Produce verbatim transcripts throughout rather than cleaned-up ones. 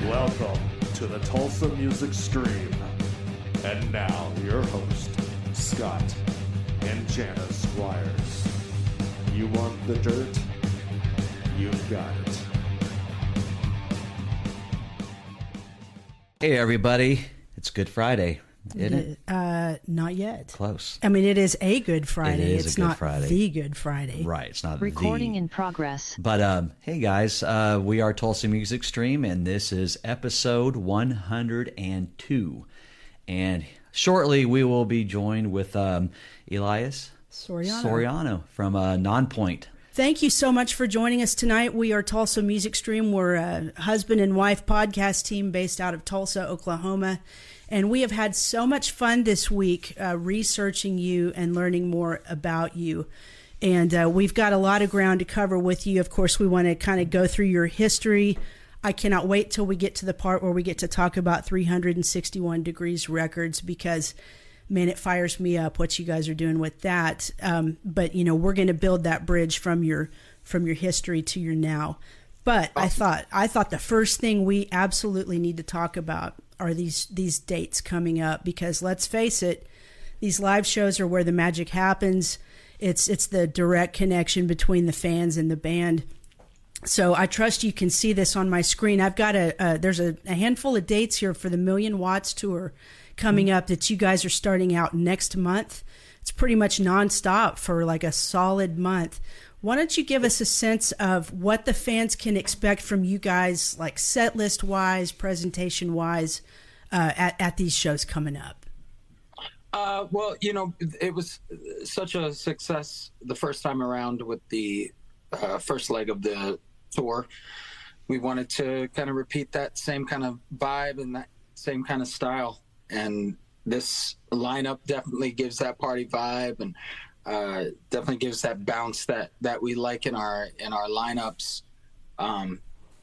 Welcome to the Tulsa Music Stream. And now, your host, Scott and Jana Squires. You want the dirt? You've got it. Hey, everybody. It's Good Friday, isn't it? Uh, not yet. Close. I mean, it is a Good Friday. It is it's a Good not Friday. the Good Friday. Right. It's not Recording the... in progress. But, um, hey, guys. Uh, we are Tulsa Music Stream, and this is episode one hundred two. And shortly, we will be joined with um, Elias Soriano. Soriano from uh, Nonpoint. Thank you so much for joining us tonight. We are Tulsa Music Stream. We're a husband and wife podcast team based out of Tulsa, Oklahoma. And we have had so much fun this week uh, researching you and learning more about you. And uh, we've got a lot of ground to cover with you. Of course, we want to kind of go through your history. I cannot wait till we get to the part where we get to talk about three hundred sixty-one Degrees Records, because man, it fires me up what you guys are doing with that. Um, but you know, we're going to build that bridge from your from your history to your now. But I thought I thought the first thing we absolutely need to talk about are these these dates coming up, because let's face it, these live shows are where the magic happens. It's it's the direct connection between the fans and the band. So I trust you can see this on my screen. I've got a, a there's a, a handful of dates here for the Million Watts tour coming up that you guys are starting out next month. It's pretty much nonstop for like a solid month. Why don't you give us a sense of what the fans can expect from you guys, like set list wise, presentation wise, uh, at, at these shows coming up? Uh, well, you know, it was such a success the first time around with the uh, first leg of the tour. We wanted to kind of repeat that same kind of vibe and that same kind of style. And this lineup definitely gives that party vibe, and uh, definitely gives that bounce that, that we like in our in our lineups. Um,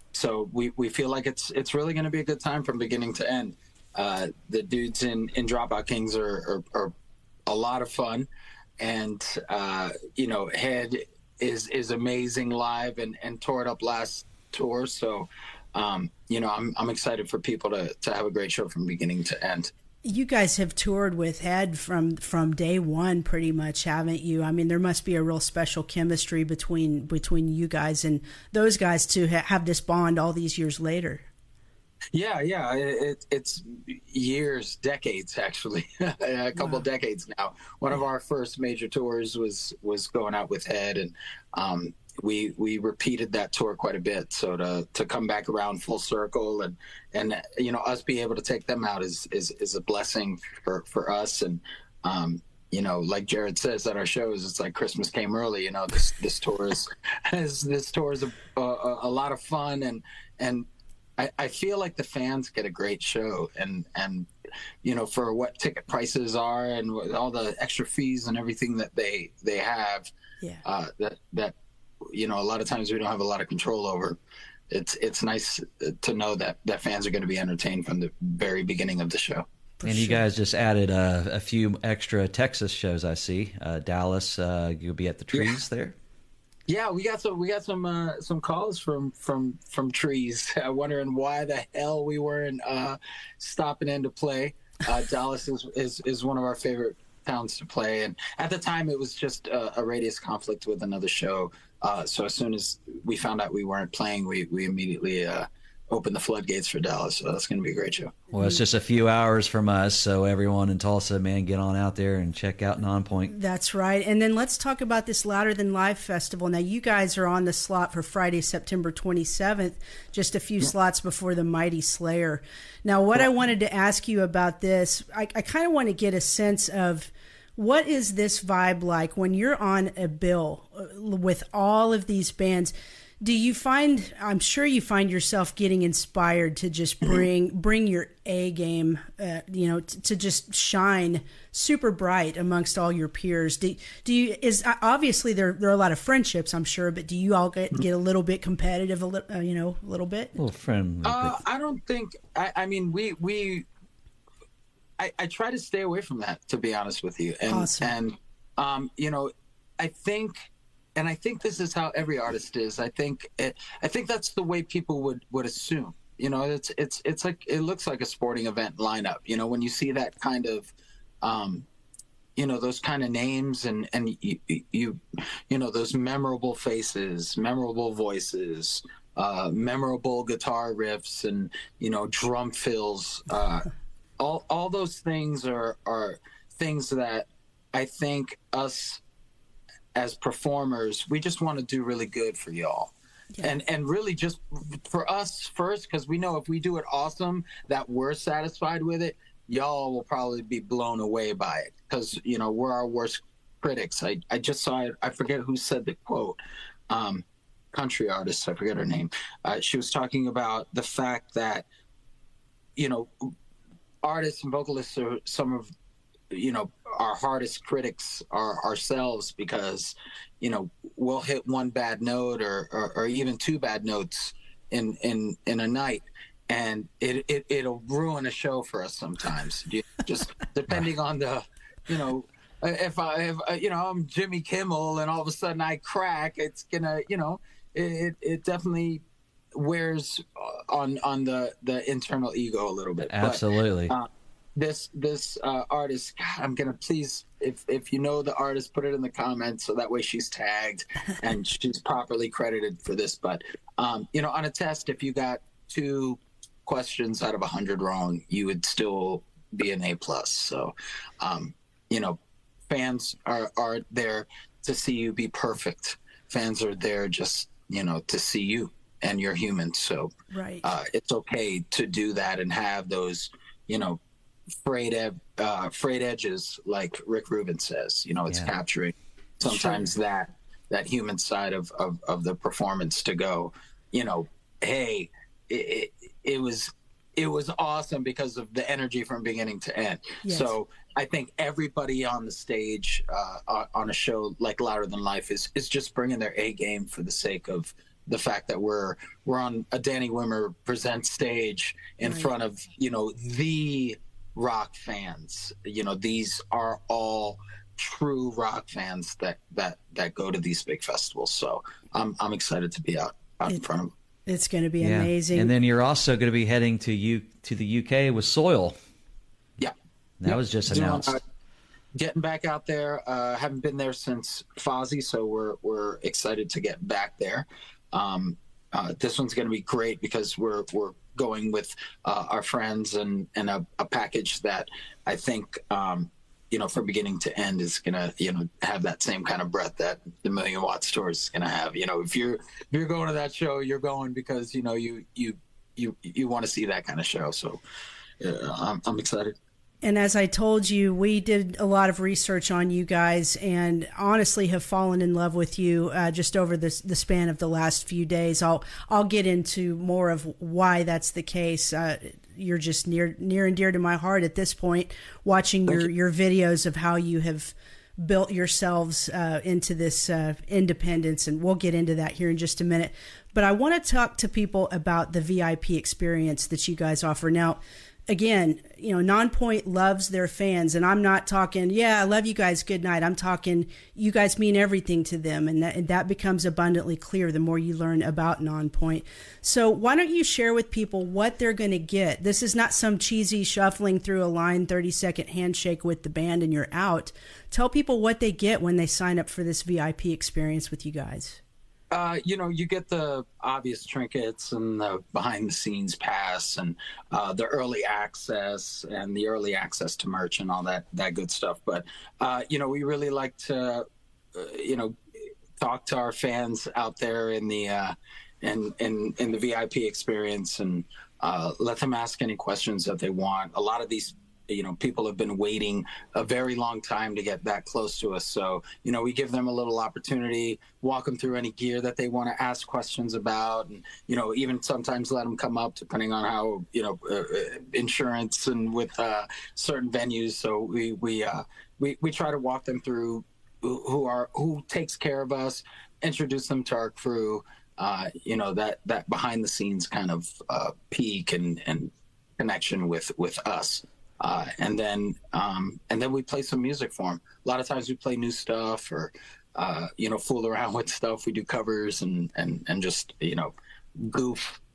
so we, we feel like it's it's really going to be a good time from beginning to end. Uh, the dudes in, in Dropout Kings are, are, are a lot of fun, and uh, you know, Head is is amazing live and, and tore it up last tour. So. Um, you know, I'm I'm excited for people to, to have a great show from beginning to end. You guys have toured with Head from from day one, pretty much, haven't you? I mean, there must be a real special chemistry between between you guys and those guys to ha- have this bond all these years later. Yeah, yeah, it, it's years, decades actually, a couple Wow. decades now. One of our first major tours was was going out with Head, and um, we we repeated that tour quite a bit. So to to come back around full circle and and you know, us be able to take them out is is, is a blessing for for us. And um, you know, like Jared says at our shows, it's like Christmas came early. You know, this this tour is, is this tour is a, a, a lot of fun, and and I, I feel like the fans get a great show, and and you know, for what ticket prices are and all the extra fees and everything that they they have, Yeah. uh, that that. you know, a lot of times we don't have a lot of control over. It's it's nice to know that, that fans are going to be entertained from the very beginning of the show. For and you sure. guys just added uh, a few extra Texas shows, I see. Uh, Dallas, uh, you'll be at the Trees there? Yeah, we got some we got some uh, some calls from from from Trees, uh, wondering why the hell we weren't uh, stopping in to play. Uh, Dallas is, is is one of our favorite towns to play, and at the time it was just a, a radius conflict with another show. Uh, so as soon as we found out we weren't playing, we we immediately uh, opened the floodgates for Dallas. So that's going to be a great show. Well, it's just a few hours from us, so everyone in Tulsa, man, get on out there and check out Nonpoint. That's right. And then let's talk about this Louder Than Live festival. Now, you guys are on the slot for Friday, September twenty-seventh, just a few slots before the Mighty Slayer. Now, what I wanted to ask you about this, I, I kind of want to get a sense of what is this vibe like when you're on a bill with all of these bands? Do you find, I'm sure you find yourself getting inspired to just bring bring your A game, uh, you know, t- to just shine super bright amongst all your peers? Do, do you, is obviously there, there are a lot of friendships, I'm sure, but do you all get, get a little bit competitive, a little, uh, you know, a little bit? Little friend. Uh, I don't think, I, I mean, we, we, I, I try to stay away from that, to be honest with you. And, Awesome. and, um, you know, I think, and I think this is how every artist is. I think, it, I think that's the way people would, would assume. You know, it's it's it's like it looks like a sporting event lineup. You know, when you see that kind of, um, you know, those kind of names and and you you you know those memorable faces, memorable voices, uh, memorable guitar riffs, and you know drum fills. Uh, all all those things are are things that I think us as performers, we just want to do really good for y'all. Yeah. And and really just for us first, because we know if we do it awesome, that we're satisfied with it, y'all will probably be blown away by it, because, you know, we're our worst critics. I, I just saw it. I forget who said the quote. Um, country artist, I forget her name. Uh, she was talking about the fact that, you know, artists and vocalists are some of, you know, our hardest critics are ourselves, because, you know, we'll hit one bad note or, or, or even two bad notes in, in, in a night, and it, it, it'll ruin a show for us sometimes. Just depending on the, you know, if I, if, you know, I'm Jimmy Kimmel and all of a sudden I crack, it's gonna, you know, it, it definitely wears on, on the, the internal ego a little bit. Absolutely. But, uh, This this uh, artist, God, I'm gonna please, if if you know the artist, put it in the comments so that way she's tagged and she's properly credited for this. But um, you know, on a test, if you got two questions out of a hundred wrong, you would still be an A plus. So, um, you know, fans are are there to see you be perfect. Fans are there just, you know, to see you, and you're human. So right. uh, it's okay to do that and have those, you know, frayed ed- uh, frayed edges, like Rick Rubin says. You know, it's yeah. capturing sometimes sure. that that human side of, of, of the performance to go, you know, hey, it, it, it was it was awesome because of the energy from beginning to end. Yes. So I think everybody on the stage uh, on a show like Louder Than Life is is just bringing their A game for the sake of the fact that we're we're on a Danny Wimmer Presents stage in right. front of, you know, the rock fans. You know, these are all true rock fans that that that go to these big festivals. So I'm I'm excited to be out out it, in front of them. It's going to be yeah. amazing. And then you're also going to be heading to you to the U K with Soil. Yeah, that yep. was just announced. Uh, getting back out there. Uh, haven't been there since Fozzy, so we're we're excited to get back there. Um, uh, this one's going to be great because we're we're going with uh, our friends and, and a, a package that I think, um, you know, from beginning to end is going to, you know, have that same kind of breadth that the Million Watts tour is going to have. You know, if you're, if you're going to that show, you're going because, you know, you, you, you, you want to see that kind of show. So uh, I'm, I'm excited. And as I told you, we did a lot of research on you guys and honestly have fallen in love with you uh, just over this, the span of the last few days. I'll I'll get into more of why that's the case. Uh, you're just near near and dear to my heart at this point, watching your, your videos of how you have built yourselves uh, into this uh, independence. And we'll get into that here in just a minute. But I want to talk to people about the V I P experience that you guys offer. Now, again, you know, Nonpoint loves their fans, and I'm not talking, yeah, I love you guys, good night. I'm talking, you guys mean everything to them, and that, and that becomes abundantly clear the more you learn about Nonpoint. So why don't you share with people what they're going to get? This is not some cheesy shuffling through a line, thirty-second handshake with the band and you're out. Tell people what they get when they sign up for this V I P experience with you guys. Uh, you know, you get the obvious trinkets and the behind-the-scenes pass and uh, the early access and the early access to merch and all that that good stuff. But, uh, you know, we really like to, uh, you know, talk to our fans out there in the uh, in, in, in the V I P experience and uh, let them ask any questions that they want. A lot of these you know, people have been waiting a very long time to get that close to us. So, you know, we give them a little opportunity, walk them through any gear that they want to ask questions about. And, you know, even sometimes let them come up depending on how, you know, uh, insurance and with uh, certain venues. So we, we, uh, we, we try to walk them through who are, who takes care of us, introduce them to our crew, uh, you know, that, that behind the scenes kind of uh, peak and, and connection with, with us. Uh, and then, um, and then we play some music for them. A lot of times we play new stuff or, uh, you know, fool around with stuff. We do covers and, and, and just, you know, goof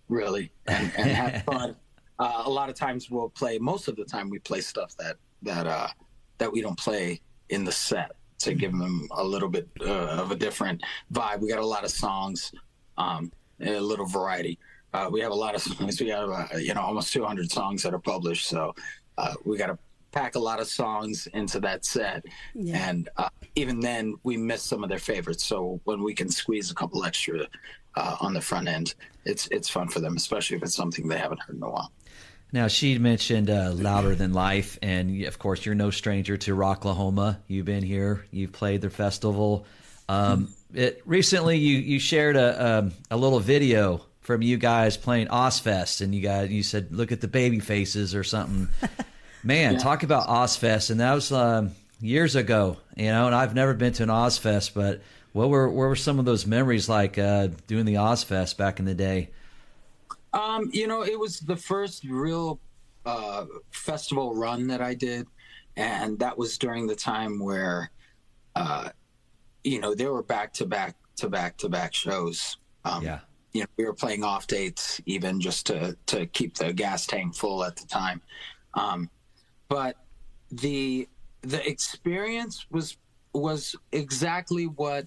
really, and, and have fun. Uh, a lot of times we'll play, most of the time we play stuff that, that, uh, that we don't play in the set to give them a little bit uh, of a different vibe. We got a lot of songs, um, and a little variety. Uh, we have a lot of songs. We have, uh, you know, almost two hundred songs that are published. So uh, we got to pack a lot of songs into that set. Yeah. And uh, even then we miss some of their favorites. So when we can squeeze a couple extra uh, on the front end, it's, it's fun for them, especially if it's something they haven't heard in a while. Now, she mentioned uh, Louder Than Life, and of course, you're no stranger to Rocklahoma. You've been here. You've played their festival. Um, it, recently, you, you shared a, um, a little video from you guys playing Ozfest, and you guys you said, "Look at the baby faces" or something. Man, yeah. Talk about Ozfest, and that was um, years ago, you know. And I've never been to an Ozfest, but what were what were some of those memories like uh, doing the Ozfest back in the day? Um, you know, it was the first real uh, festival run that I did, and that was during the time where, uh, you know, there were back to back to back to back shows. Um, yeah, you know, we were playing off dates even just to to keep the gas tank full at the time. Um, but the the experience was was exactly what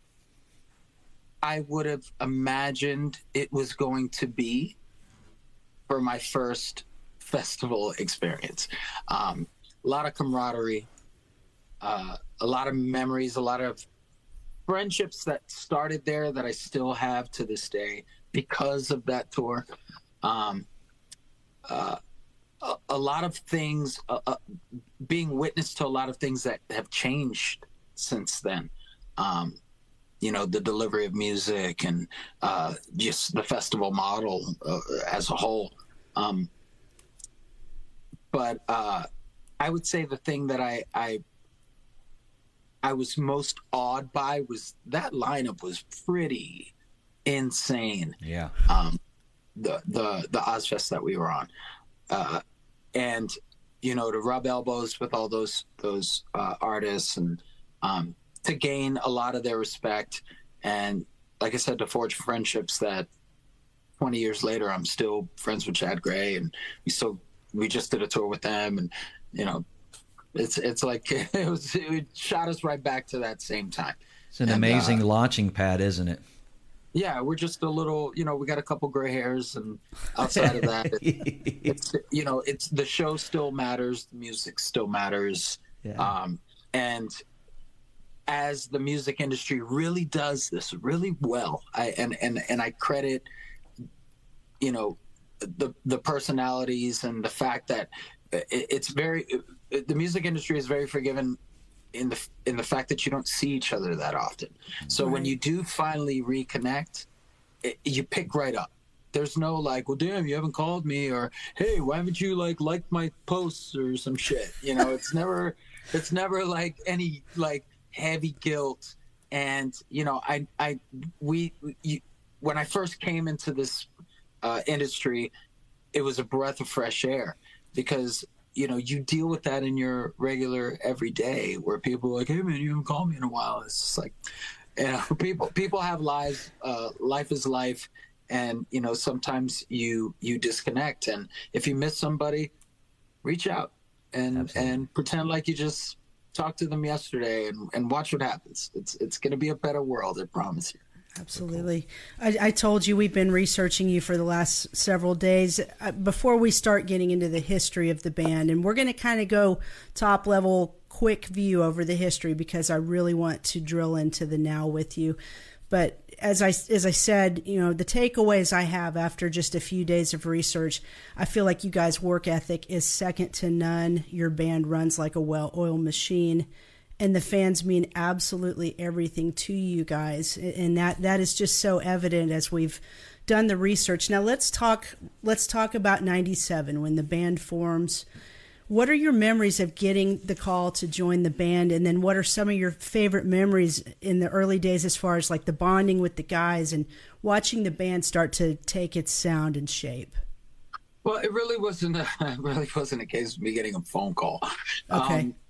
I would have imagined it was going to be for my first festival experience. Um, a lot of camaraderie, uh, a lot of memories, a lot of friendships that started there that I still have to this day because of that tour. Um, uh, a, a lot of things, uh, uh, being witness to a lot of things that have changed since then. Um, you know, the delivery of music and uh, just the festival model uh, as a whole. Um, but uh, I would say the thing that I, I I was most awed by was that lineup was pretty insane. Yeah. Um, the the the Ozfest that we were on, uh, and you know, to rub elbows with all those those uh, artists and um, to gain a lot of their respect, and like I said, to forge friendships that twenty years later I'm still friends with Chad Gray, and we still we just did a tour with them, and you know, it's it's like it was it shot us right back to that same time. It's an and, amazing uh, launching pad, isn't it? Yeah, we're just a little, you know, we got a couple gray hairs, and outside of that, it, it's, you know, it's the show still matters, the music still matters. Yeah. Um, and as the music industry really does this really well, I, and, and, and I credit, you know, the, the personalities and the fact that it, it's very, it, the music industry is very forgiving in the in the fact that you don't see each other that often. So right. when you do finally reconnect, it, you pick right up. There's no like, well, damn, you haven't called me, or hey, why haven't you like liked my posts or some shit? You know, it's never it's never like any like heavy guilt. And you know, I I we you, when I first came into this uh, industry, it was a breath of fresh air, because you know, you deal with that in your regular everyday where people are like, hey man, you haven't called me in a while. It's just like, you know, people, people have lives, uh, life is life. And, you know, sometimes you, you disconnect, and if you miss somebody, reach out and, Absolutely. and pretend like you just talked to them yesterday, and, and watch what happens. It's, it's going to be a better world, I promise you. Absolutely. I, I told you we've been researching you for the last several days. Uh, before we start getting into the history of the band, and we're going to kind of go top level, quick view over the history, because I really want to drill into the now with you. But as I, as I said, you know, the takeaways I have after just a few days of research, I feel like you guys' work ethic is second to none. Your band runs like a well-oiled machine. And the fans mean absolutely everything to you guys. And that, that is just so evident as we've done the research. Now let's talk, let's talk about ninety-seven, when the band forms. What are your memories of getting the call to join the band? And then what are some of your favorite memories in the early days, as far as like the bonding with the guys and watching the band start to take its sound and shape? Well, it really wasn't, a, it really wasn't a case of me getting a phone call. Okay. Um,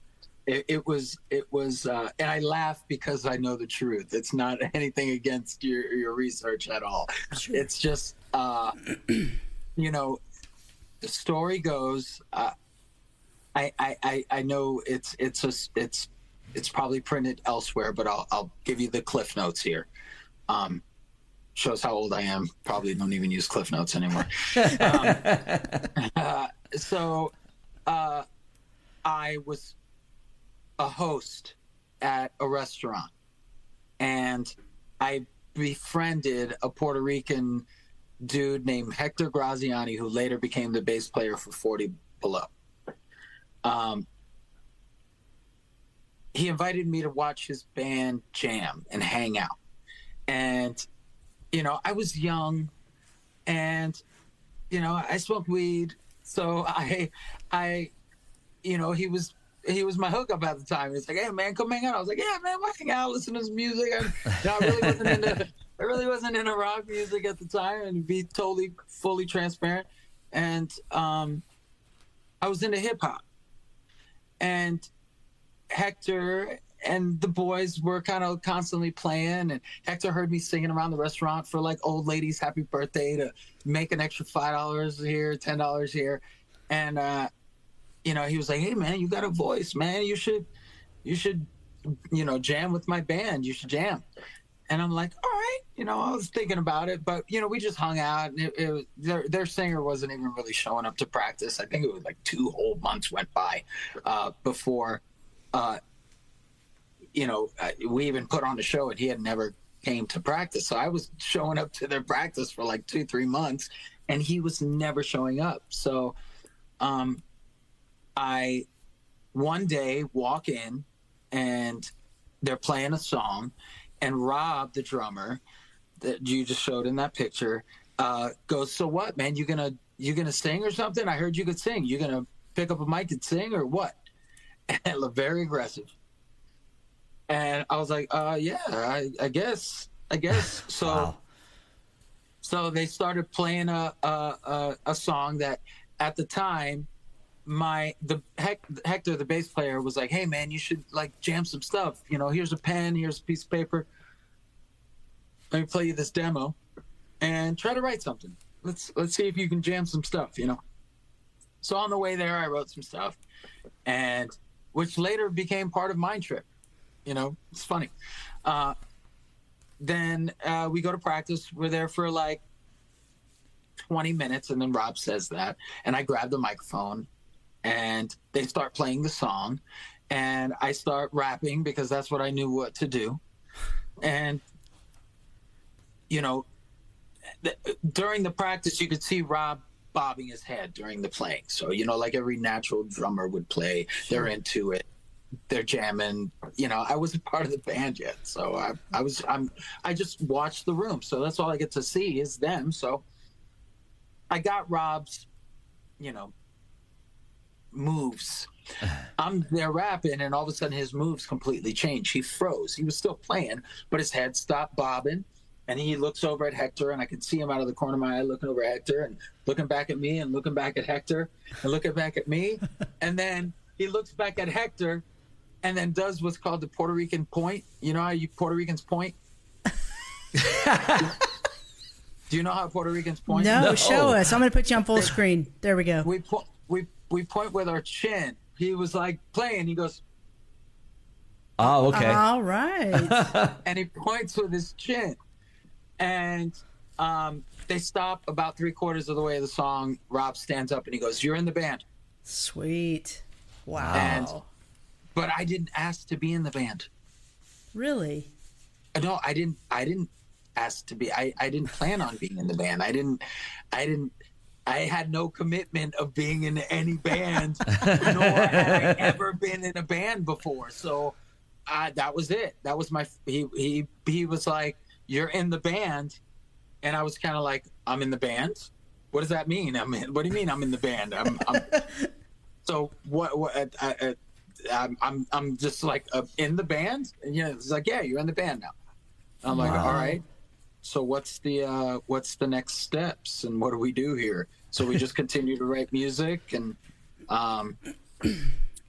it, it was, it was, uh, and I laugh because I know the truth. It's not anything against your, your research at all. Sure. It's just, uh, you know, the story goes, uh, I, I, I, I know it's, it's, a, it's, it's probably printed elsewhere, but I'll, I'll give you the Cliff Notes here. Um, shows how old I am. Probably don't even use Cliff Notes anymore. um, uh, so, uh, I was a host at a restaurant, and I befriended a Puerto Rican dude named Hector Graziani, who later became the bass player for forty Below. Um, he invited me to watch his band jam and hang out. And, you know, I was young, and, you know, I smoked weed. So I, I, you know, he was, he was my hookup at the time. He's like, "Hey man, come hang out." I was like, "Yeah, man, we'll hang out, listen to some music." And, you know, I really wasn't into, I really wasn't into rock music at the time, and to be totally, fully transparent. And um, I was into hip hop. And Hector and the boys were kind of constantly playing, and Hector heard me singing around the restaurant for like old ladies' happy birthday to make an extra five dollars here, ten dollars here. And, uh, you know, he was like, "Hey man, you got a voice, man. You should, you should, you know, jam with my band. You should jam." And I'm like, "All right." You know, I was thinking about it, but, you know, we just hung out. And it, it was, their, their singer wasn't even really showing up to practice. I think it was like two whole months went by uh, before, uh, you know, we even put on the show, and he had never came to practice. So I was showing up to their practice for like two, three months, and he was never showing up. So um, I one day walk in, and they're playing a song, and Rob, the drummer that you just showed in that picture, uh, goes, "So what, man? You gonna you gonna sing or something? I heard you could sing. You gonna pick up a mic and sing or what?" And looked very aggressive. And I was like, uh, "Yeah, I, I guess, I guess." So, wow. So they started playing a, a a a song that, at the time, my the Hector, the bass player, was like, "Hey man, you should like jam some stuff. You know, here's a pen, here's a piece of paper. Let me play you this demo, and try to write something. Let's let's see if you can jam some stuff." You know. So on the way there, I wrote some stuff, and which later became part of Mind Trip. You know, it's funny. Uh, then uh, we go to practice. We're there for like twenty minutes, and then Rob says that, and I grab the microphone, and they start playing the song, and I start rapping because that's what I knew what to do. And, you know, th- during the practice, you could see Rob bobbing his head during the playing. So, you know, like every natural drummer would play, they're into it. They're jamming. You know, I wasn't part of the band yet, so I, I was. I'm. I just watched the room, so that's all I get to see is them. So I got Rob's, you know, moves. I'm there rapping, and all of a sudden his moves completely changed. He froze. He was still playing, but his head stopped bobbing, and he looks over at Hector, and I could see him out of the corner of my eye looking over at Hector and looking back at me and looking back at Hector and looking back at me, and then he looks back at Hector. And then does what's called the Puerto Rican point. You know how you Puerto Ricans point? Do you know how Puerto Ricans point? No, No. show us. I'm going to put you on full screen. There we go. We po- we we point with our chin. He was like playing. He goes, Oh, okay. All right. and he points with his chin. And um, they stop about three quarters of the way of the song. Rob stands up and he goes, "You're in the band." Sweet. Wow. And but I didn't ask to be in the band. Really? No, I didn't. I didn't ask to be. I, I didn't plan on being in the band. I didn't. I didn't. I had no commitment of being in any band, nor had I ever been in a band before. So, uh, that was it. That was my. He he he was like, "You're in the band," and I was kind of like, "I'm in the band. What does that mean? I'm in, what do you mean I'm in the band? I'm." I'm so what? What? I, I, I'm, I'm I'm just like uh, in the band, and you know, it's like, "Yeah, you're in the band now." I'm like, Wow. "All right, so what's the uh, what's the next steps, and what do we do here?" So we just continue to write music, and um,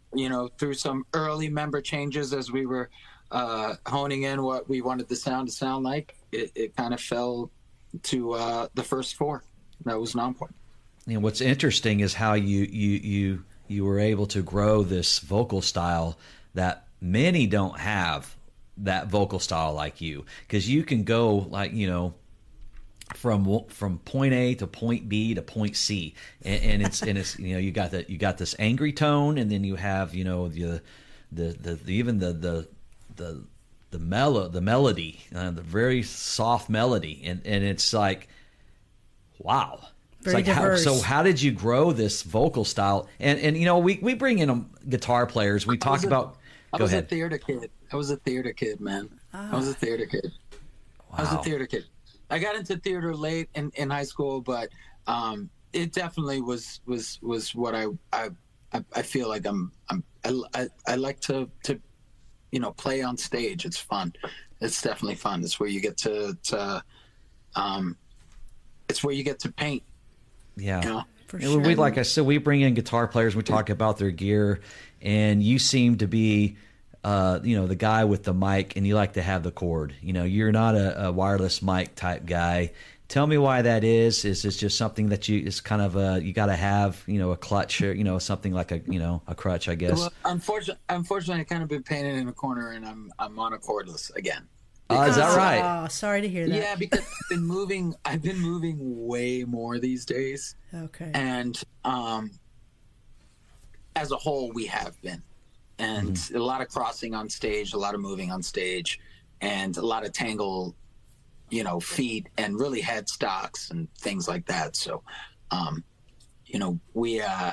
you know, through some early member changes as we were uh, honing in what we wanted the sound to sound like, it, it kind of fell to uh, the first four. That was Nonpoint. And what's interesting is how you you you you were able to grow this vocal style that many don't have that vocal style like you, because you can go like, you know, from from point A to point B to point C, and, and it's and it's you know you got that you got this angry tone, and then you have you know the the the, the even the the the the mellow the melody, uh, the very soft melody, and and it's like, wow. It's Very like how, diverse. so how did you grow this vocal style? And and you know we, we bring in um, guitar players. We talk a, about. I Go was ahead. a theater kid. I was a theater kid, man. I was a theater kid. Wow. I was a theater kid. I got into theater late in, in high school, but um, it definitely was was was what I I, I feel like I'm I'm I, I, I like to to you know play on stage. It's fun. It's definitely fun. It's where you get to to um, it's where you get to paint. Yeah. You know? For And sure. we, like I said, we bring in guitar players. We talk about their gear, and you seem to be, uh, you know, the guy with the mic, and you like to have the cord. You know, you're not a, a wireless mic type guy. Tell me why that is. Is this just something that you is kind of a you got to have, you know, a clutch or you know something like a you know a crutch, I guess. Well, unfortunately, unfortunately, I kind of been painted in a corner, and I'm I'm on a cordless again. Oh, is that right? Oh, sorry to hear that. Yeah, because I've been moving. I've been moving way more these days, Okay. and um, as a whole, we have been, and mm-hmm. a lot of crossing on stage, a lot of moving on stage, and a lot of tangle, you know, feet and really headstocks and things like that. So, um, you know, we. Uh,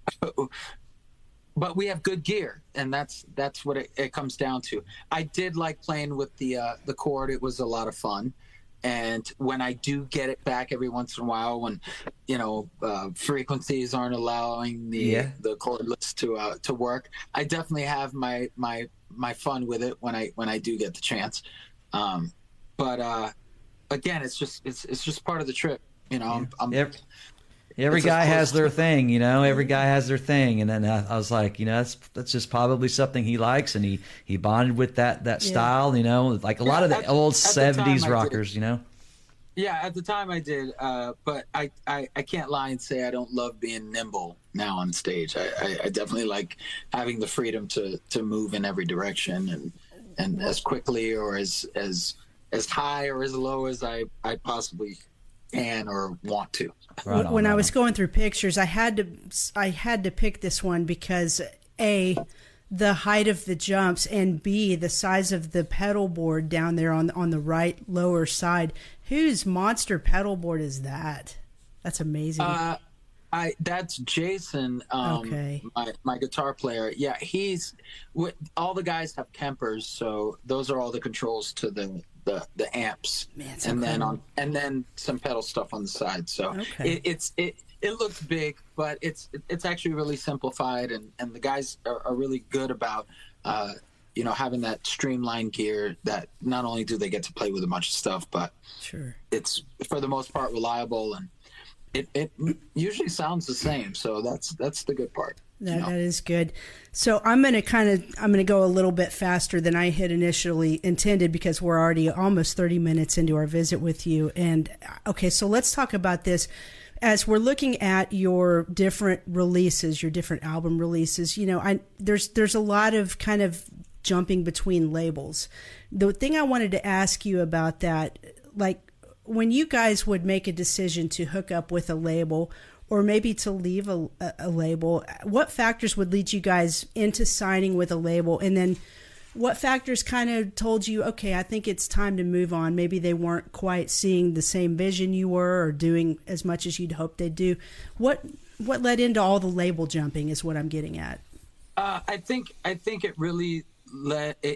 But we have good gear, and that's that's what it, it comes down to. I did like playing with the uh, the cord; it was a lot of fun. And when I do get it back every once in a while, when you know uh, frequencies aren't allowing the yeah. the cordless to uh, to work, I definitely have my my my fun with it when I when I do get the chance. Um, but uh, again, it's just it's it's just part of the trip, you know. Yeah. I'm, I'm, Every, every guy has their thing, you know. Every guy has their thing, and then I, I was like, you know, that's that's just probably something he likes, and he, he bonded with that that Yeah. style, you know, like a Yeah, lot of the at- old at the seventies time I rockers, did. you know. Yeah, at the time I did, uh, but I, I, I can't lie and say I don't love being nimble now on stage. I, I, I definitely like having the freedom to, to move in every direction and and as quickly or as as as high or as low as I, I possibly can or want to. Right on, when right I was on. going through pictures, I had to I had to pick this one because A, the height of the jumps, and B, the size of the pedal board down there on on the right lower side. Whose monster pedal board is that? That's amazing. Uh, I that's Jason, um, Okay. my my guitar player. Yeah, he's with, all the guys have Kempers, so those are all the controls to the the, the amps, Man, it's and then incredible. on and then some pedal stuff on the side. So Okay. it, it's it it looks big, but it's it's actually really simplified, and and the guys are, are really good about. Uh, you know, having that streamlined gear that not only do they get to play with a bunch of stuff, but Sure. it's for the most part reliable, and it, it usually sounds the same. So that's that's the good part. That, you know? that is good. So I'm going to kind of I'm going to go a little bit faster than I had initially intended because we're already almost thirty minutes into our visit with you. And okay, so let's talk about this. As we're looking at your different releases, your different album releases, you know, I there's there's a lot of kind of jumping between labels. The thing I wanted to ask you about that, like when you guys would make a decision to hook up with a label or maybe to leave a, a, a label, what factors would lead you guys into signing with a label? And then what factors kind of told you, okay, I think it's time to move on? Maybe they weren't quite seeing the same vision you were or doing as much as you'd hoped they'd do. What what led into all the label jumping is what I'm getting at. Uh, I think I think it really let it.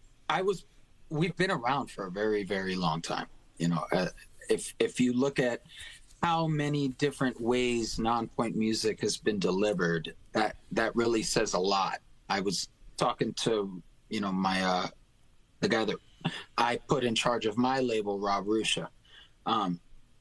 I was. We've been around for a very very long time. You know, uh, if if you look at how many different ways Nonpoint music has been delivered, that that really says a lot. I was talking to you know my uh, the guy that I put in charge of my label, Rob Rusha. Um,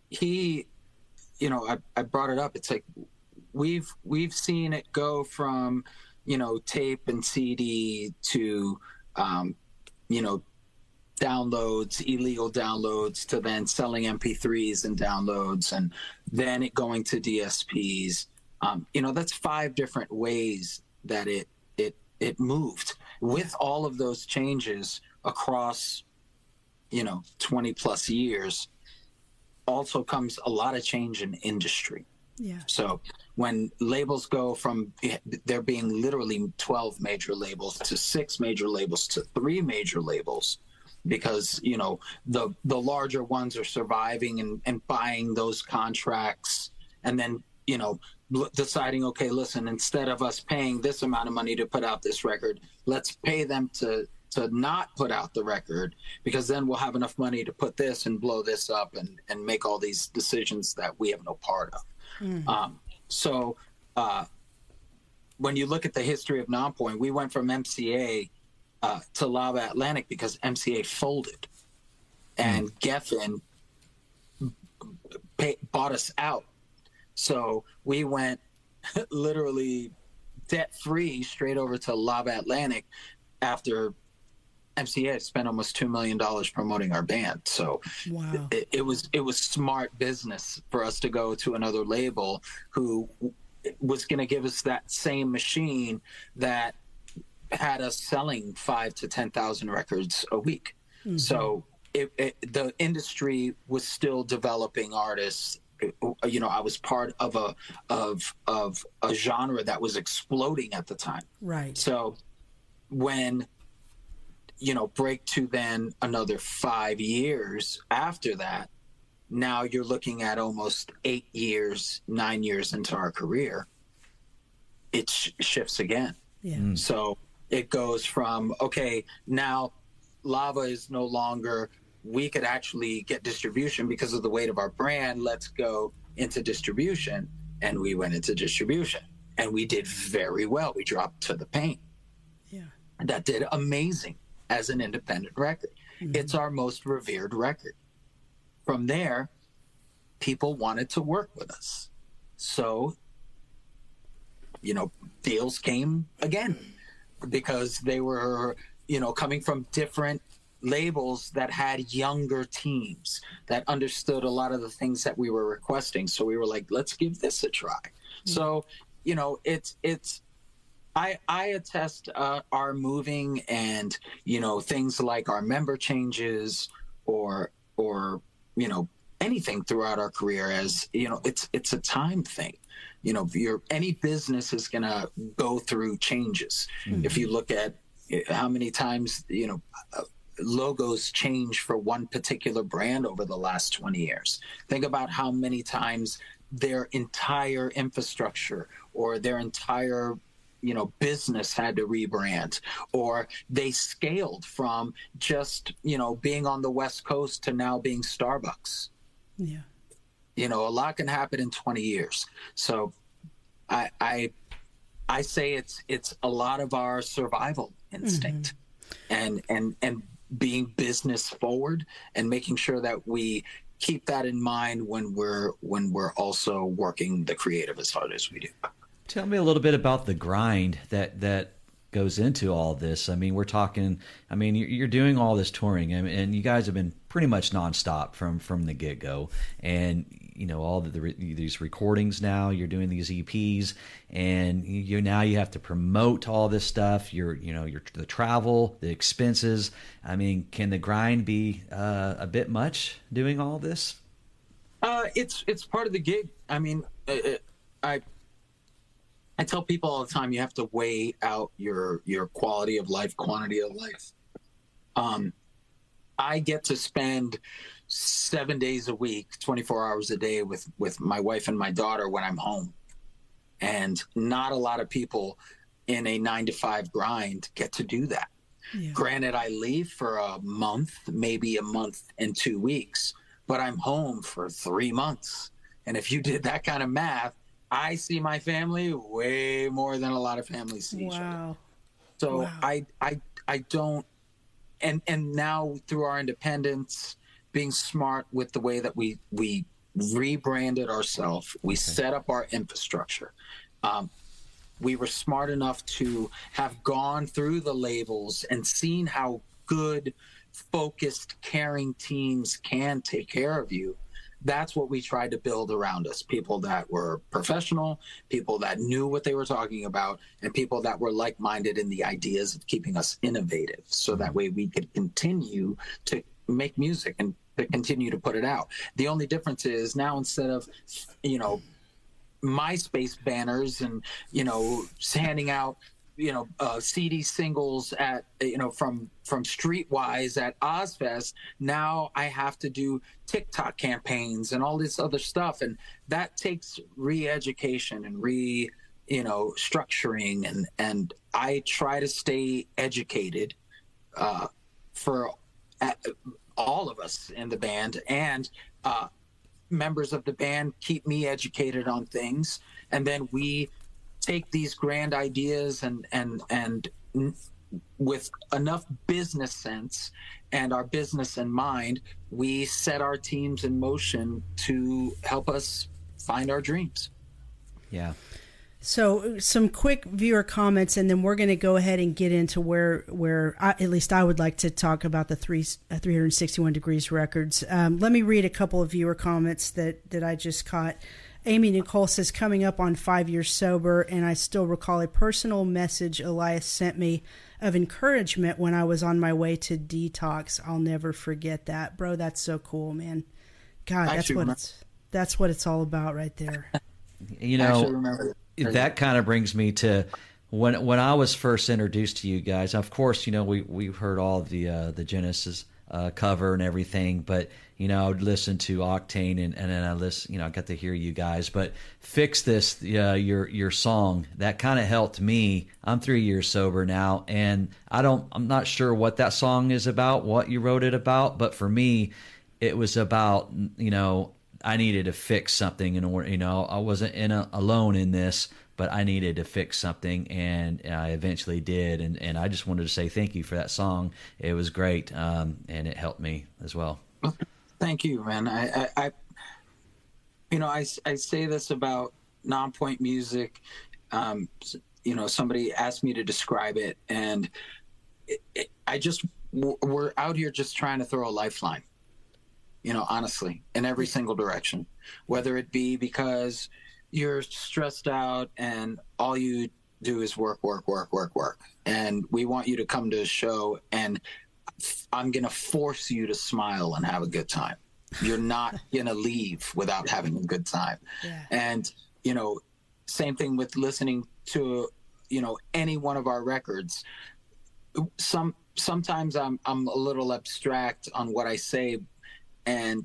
he, you know, I, I brought it up. It's like we've we've seen it go from you know, tape and C D to, um, you know, downloads, illegal downloads, to then selling M P threes and downloads, and then it going to D S Ps. Um, you know, that's five different ways that it it it moved. With all of those changes across, you know, twenty plus years, also comes a lot of change in industry. Yeah. So when labels go from there being literally twelve major labels to six major labels to three major labels, because, you know, the the larger ones are surviving and, and buying those contracts, and then, you know, deciding, okay, listen, instead of us paying this amount of money to put out this record, let's pay them to to not put out the record, because then we'll have enough money to put this and blow this up and, and make all these decisions that we have no part of. Mm. Um, so uh, when you look at the history of Nonpoint, we went from M C A uh, to Lava Atlantic because M C A folded, and mm. Geffen pay, bought us out. So we went literally debt-free straight over to Lava Atlantic after M C A spent almost two million dollars promoting our band. So wow. it, it was it was smart business for us to go to another label who was going to give us that same machine that had us selling five to ten thousand records a week. Mm-hmm. So it, it, the industry was still developing artists. You know, I was part of a of of a genre that was exploding at the time. Right. So when, you know, break to then another five years after that, now you're looking at almost eight years, nine years into our career, it sh- shifts again. Yeah. Mm. So it goes from, okay, now Lava is no longer, we could actually get distribution because of the weight of our brand. Let's go into distribution. And we went into distribution and we did very well. We dropped To the Pain. Yeah. That did amazing as an independent record. Mm-hmm. It's our most revered record. From there, people wanted to work with us. So, you know, deals came again because they were, you know, coming from different labels that had younger teams that understood a lot of the things that we were requesting. So we were like, let's give this a try. Mm-hmm. So, you know, it's, it's, I, I attest uh, our moving and, you know, things like our member changes or, or, you know, anything throughout our career as, you know, it's, it's a time thing. You know, your, any business is going to go through changes. Mm-hmm. If you look at how many times, you know, uh, logos change for one particular brand over the last twenty years. Think about how many times their entire infrastructure or their entire, you know, business had to rebrand, or they scaled from just, you know, being on the West Coast to now being Starbucks. Yeah. You know, a lot can happen in twenty years. So I, I, I say it's, it's a lot of our survival instinct mm-hmm. and, and, and being business forward and making sure that we keep that in mind when we're, when we're also working the creative as hard as we do. Tell me a little bit about the grind that, that goes into all this. I mean, we're talking, I mean, you're doing all this touring and, and you guys have been pretty much nonstop from, from the get go. And, you know, all the, the these recordings now, you're doing these E Ps and you now you have to promote all this stuff. You're, you know, your the travel, the expenses. I mean, can the grind be uh, a bit much doing all this? Uh, it's, it's part of the gig. I mean, it, I, I tell people all the time, you have to weigh out your, your quality of life, quantity of life. Um, I get to spend seven days a week, twenty-four hours a day with, with my wife and my daughter when I'm home. And not a lot of people in a nine to five grind get to do that. Yeah. Granted, I leave for a month, maybe a month and two weeks, but I'm home for three months. And if you did that kind of math, I see my family way more than a lot of families see each other. So wow. I, I, I don't, and, and now through our independence, being smart with the way that we, we rebranded ourselves, we okay. set up our infrastructure. Um, we were smart enough to have gone through the labels and seen how good, focused, caring teams can take care of you. That's what we tried to build around us. People that were professional, people that knew what they were talking about, and people that were like-minded in the ideas of keeping us innovative. So that way we could continue to make music and to continue to put it out. The only difference is now, instead of, you know, MySpace banners and, you know, handing out, you know, uh, C D singles at, you know, from from Streetwise at Ozfest, now I have to do TikTok campaigns and all this other stuff. And that takes re-education and re, you know, structuring. And, and I try to stay educated uh, for uh, all of us in the band, and uh, members of the band keep me educated on things. And then we take these grand ideas and and and with enough business sense and our business in mind, we set our teams in motion to help us find our dreams. Yeah. So some quick viewer comments, and then we're going to go ahead and get into where where I, at least I would like to talk about the three uh, three sixty-one Degrees records. Um, let me read a couple of viewer comments that that I just caught. Amy Nicole says, coming up on five years sober, and I still recall a personal message Elias sent me of encouragement when I was on my way to detox. I'll never forget that. Bro, that's so cool, man. God, that's what it's that's what it's all about right there. You know, that kind of brings me to when when I was first introduced to you guys. Of course, you know, we we've heard all the uh, the Genesis uh, cover and everything, but you know, I would listen to Octane, and, and then I listen, you know, I got to hear you guys. But Fix This, uh, your your song, that kind of helped me. I'm three years sober now, and I don't, I'm not sure what that song is about, what you wrote it about, but for me, it was about, you know, I needed to fix something in order, you know, I wasn't in a, alone in this, but I needed to fix something, and I eventually did. And, and I just wanted to say thank you for that song. It was great, um, and it helped me as well. Thank you, man. I, I, I you know, I, I say this about non-point music. Um, you know, somebody asked me to describe it, and it, it, I just, we're out here just trying to throw a lifeline, you know, honestly, in every single direction, whether it be because you're stressed out and all you do is work, work, work, work, work. And we want you to come to a show, and I'm going to force you to smile and have a good time. You're not going to leave without having a good time. Yeah. And, you know, same thing with listening to, you know, any one of our records. Some, sometimes I'm, I'm a little abstract on what I say, and,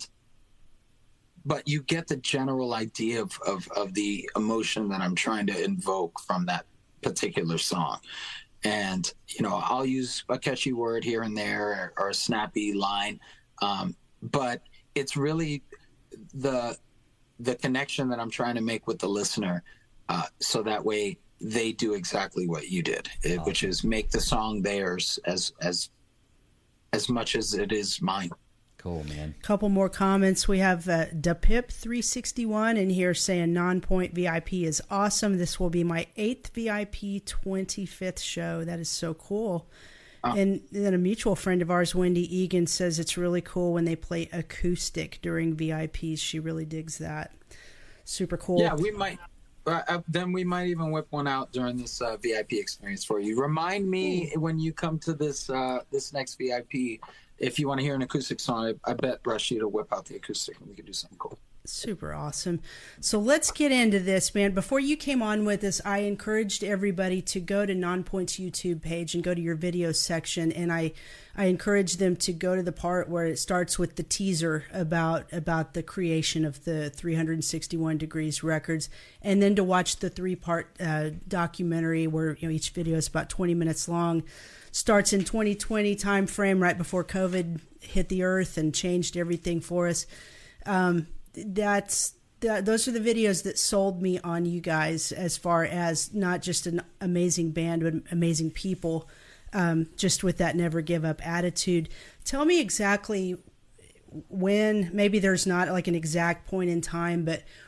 but you get the general idea of, of, of the emotion that I'm trying to invoke from that particular song. And, you know, I'll use a catchy word here and there, or, or a snappy line. Um, but it's really the the connection that I'm trying to make with the listener, uh, so that way they do exactly what you did, it, which is make the song theirs as as as much as it is mine. Cool, man. Couple more comments. We have uh, DaPip three sixty-one in here saying non-point V I P is awesome. This will be my eighth V I P twenty-fifth show. That is so cool. Uh, and then a mutual friend of ours, Wendy Egan, says it's really cool when they play acoustic during V I Ps. She really digs that. Super cool. Yeah, we might. Uh, then we might even whip one out during this uh, V I P experience for you. Remind me Ooh. when you come to this uh, this next V I P. If you want to hear an acoustic song, I, I bet Rashid will whip out the acoustic and we could do something cool. Super awesome. So let's get into this, man. Before you came on with us, I encouraged everybody to go to Nonpoint's YouTube page and go to your video section. And I, I encouraged them to go to the part where it starts with the teaser about, about the creation of the three sixty-one Degrees records, and then to watch the three part uh, documentary where, you know, each video is about twenty minutes long. Starts in twenty twenty time frame, right before COVID hit the earth and changed everything for us. Um, that's that, those are the videos that sold me on you guys, as far as not just an amazing band, but amazing people, um, just with that never give up attitude. Tell me exactly when, maybe there's not like an exact point in time, but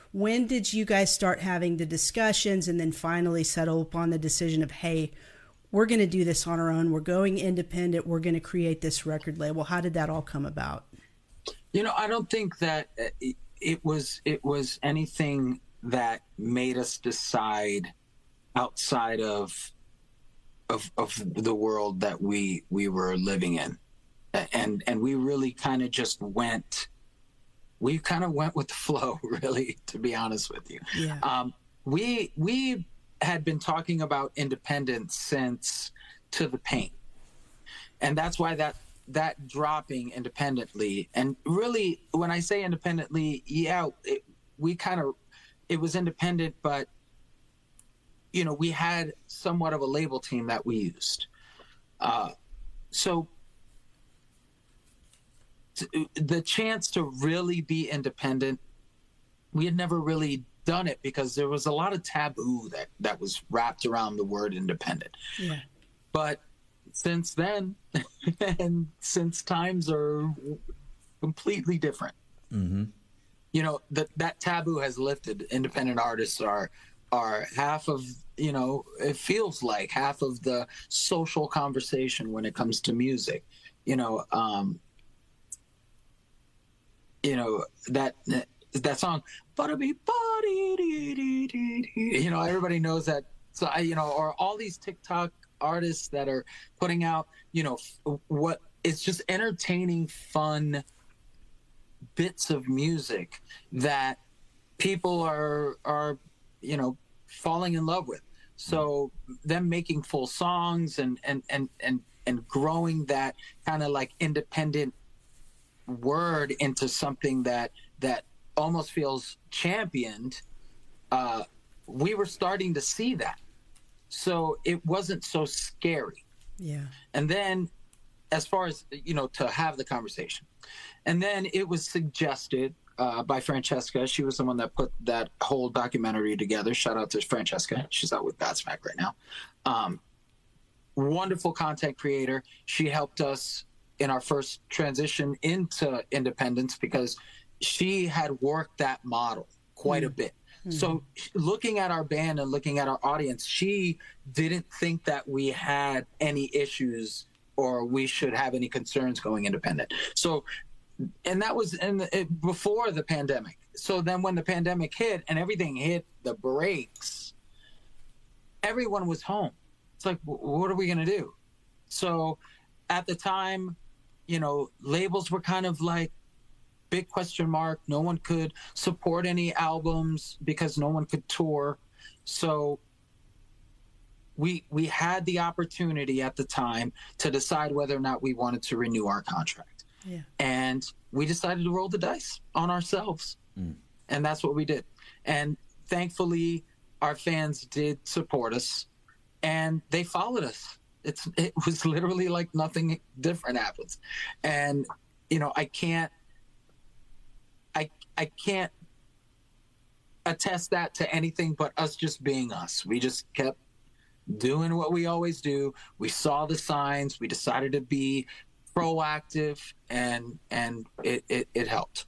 when did you guys start having the discussions and then finally settle upon the decision of, hey, we're going to do this on our own. We're going independent. We're going to create this record label. How did that all come about? You know, I don't think that it, it was it was anything that made us decide outside of of of the world that we we were living in, and and we really kind of just went. We kind of went with the flow, really, to be honest with you. Yeah. Um, we we had been talking about independence since To the Pain, and that's why that that dropping independently. And really, when I say independently, yeah, it, we kind of it was independent, but you know, we had somewhat of a label team that we used. Uh, so. The chance to really be independent, we had never really done it because there was a lot of taboo that, that was wrapped around the word independent. Yeah. But since then, and since times are completely different, Mm-hmm. you know, that that taboo has lifted. Independent artists are are half of, you know, it feels like half of the social conversation when it comes to music. You know, um, You know, that that song, you know, everybody knows that. So, I, you know, or all these TikTok artists that are putting out, you know, what it's just entertaining, fun bits of music that people are, are, you know, falling in love with. So them making full songs and, and, and, and, and growing that kind of like independent word into something that that almost feels championed, uh we were starting to see that, so it wasn't so scary. Yeah. And then as far as, you know, to have the conversation, and then it was suggested uh by Francesca. She was the one that put that whole documentary together. Shout out to Francesca. She's out with Godsmack right now. Um wonderful content creator. She helped us in our first transition into independence because she had worked that model quite mm. a bit. Mm-hmm. So looking at our band and looking at our audience, she didn't think that we had any issues or we should have any concerns going independent. So, and that was in the, it, before the pandemic. So then when the pandemic hit and everything hit the brakes, everyone was home. It's like, what are we going to do? So at the time, you know, labels were kind of like big question mark. No one could support any albums because no one could tour. So we we had the opportunity at the time to decide whether or not we wanted to renew our contract. Yeah. And we decided to roll the dice on ourselves. Mm. And that's what we did. And thankfully, our fans did support us and they followed us. It's it was literally like nothing different happens. And, you know, I can't I I can't attest that to anything but us just being us. We just kept doing what we always do. We saw the signs, we decided to be proactive, and and it, it, it helped.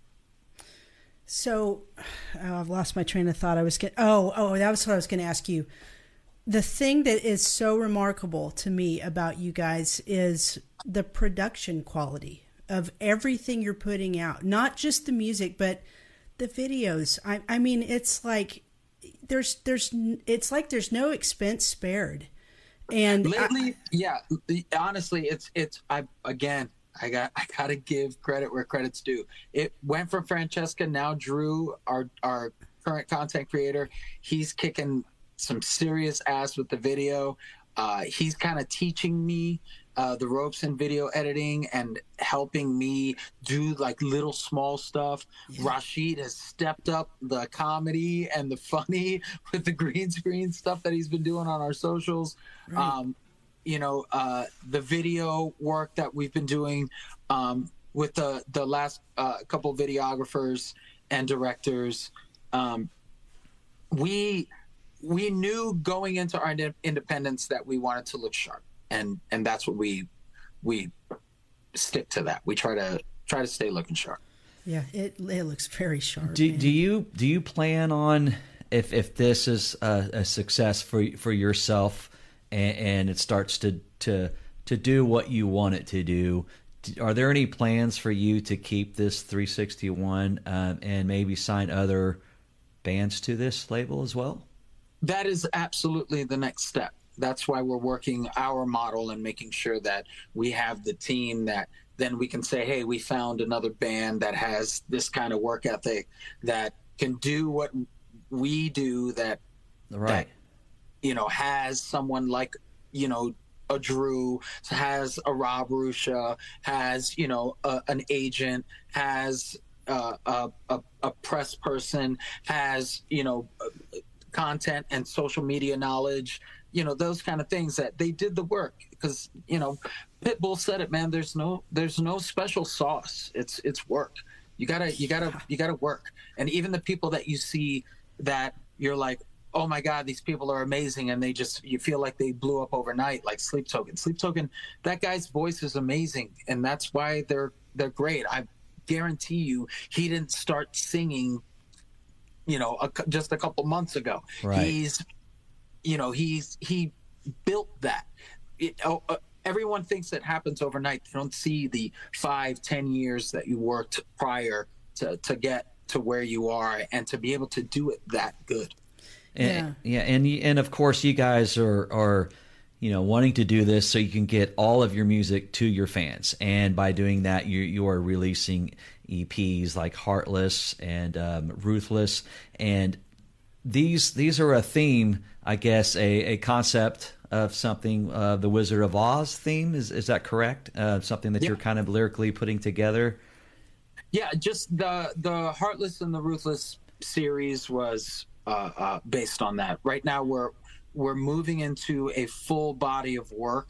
So oh, I've lost my train of thought. I was getting, oh, oh, that was what I was going to ask you. The thing that is so remarkable to me about you guys is the production quality of everything you're putting out, not just the music, but the videos. I, I mean, it's like there's, there's, it's like there's no expense spared. And lately, I, yeah, honestly, it's, it's, I, again, I got, I got to give credit where credit's due. It went from Francesca. Now Drew, our, our current content creator, he's kicking some serious ass with the video. Uh, he's kind of teaching me uh, the ropes in video editing and helping me do like little small stuff. Yeah. Rashid has stepped up the comedy and the funny with the green screen stuff that he's been doing on our socials. Right. Um, you know, uh, the video work that we've been doing um, with the, the last uh, couple videographers and directors. Um, we... We knew going into our independence that we wanted to look sharp, and and that's what we we stick to that. We try to try to stay looking sharp. Yeah, it it looks very sharp. Do, man. do you do you plan on, if if this is a, a success for for yourself and, and it starts to, to to do what you want it to do, are there any plans for you to keep this three sixty-one um, and maybe sign other bands to this label as well? That is absolutely the next step. That's why we're working our model and making sure that we have the team that then we can say, hey, we found another band that has this kind of work ethic that can do what we do, that, Right. that you know, has someone like, you know, a Drew, has a Rob Rusha, has, you know, a, an agent, has uh, a, a, a press person, has, you know, content and social media knowledge, you know, those kind of things, that they did the work. Because, you know, Pitbull said it, man, there's no there's no special sauce. It's it's work. You gotta you gotta you gotta work. And even the people that you see that you're like, oh my God, these people are amazing, and they just, you feel like they blew up overnight, like Sleep Token. Sleep Token, that guy's voice is amazing, and that's why they're they're great. I guarantee you, he didn't start singing, you know, a, just a couple months ago. Right. He's, you know, he's he built that. It, oh, uh, everyone thinks it happens overnight. They don't see the five, ten years that you worked prior to to get to where you are, and to be able to do it that good. And, yeah, yeah, and and of course, you guys are are you know wanting to do this so you can get all of your music to your fans, and by doing that, you you are releasing E Ps like Heartless and um, Ruthless, and these these are a theme, I guess, a, a concept of something, uh, the Wizard of Oz theme. Is is that correct? Uh, something that Yeah. you're kind of lyrically putting together. Yeah, just the the Heartless and the Ruthless series was uh, uh, based on that. Right now, we're we're moving into a full body of work,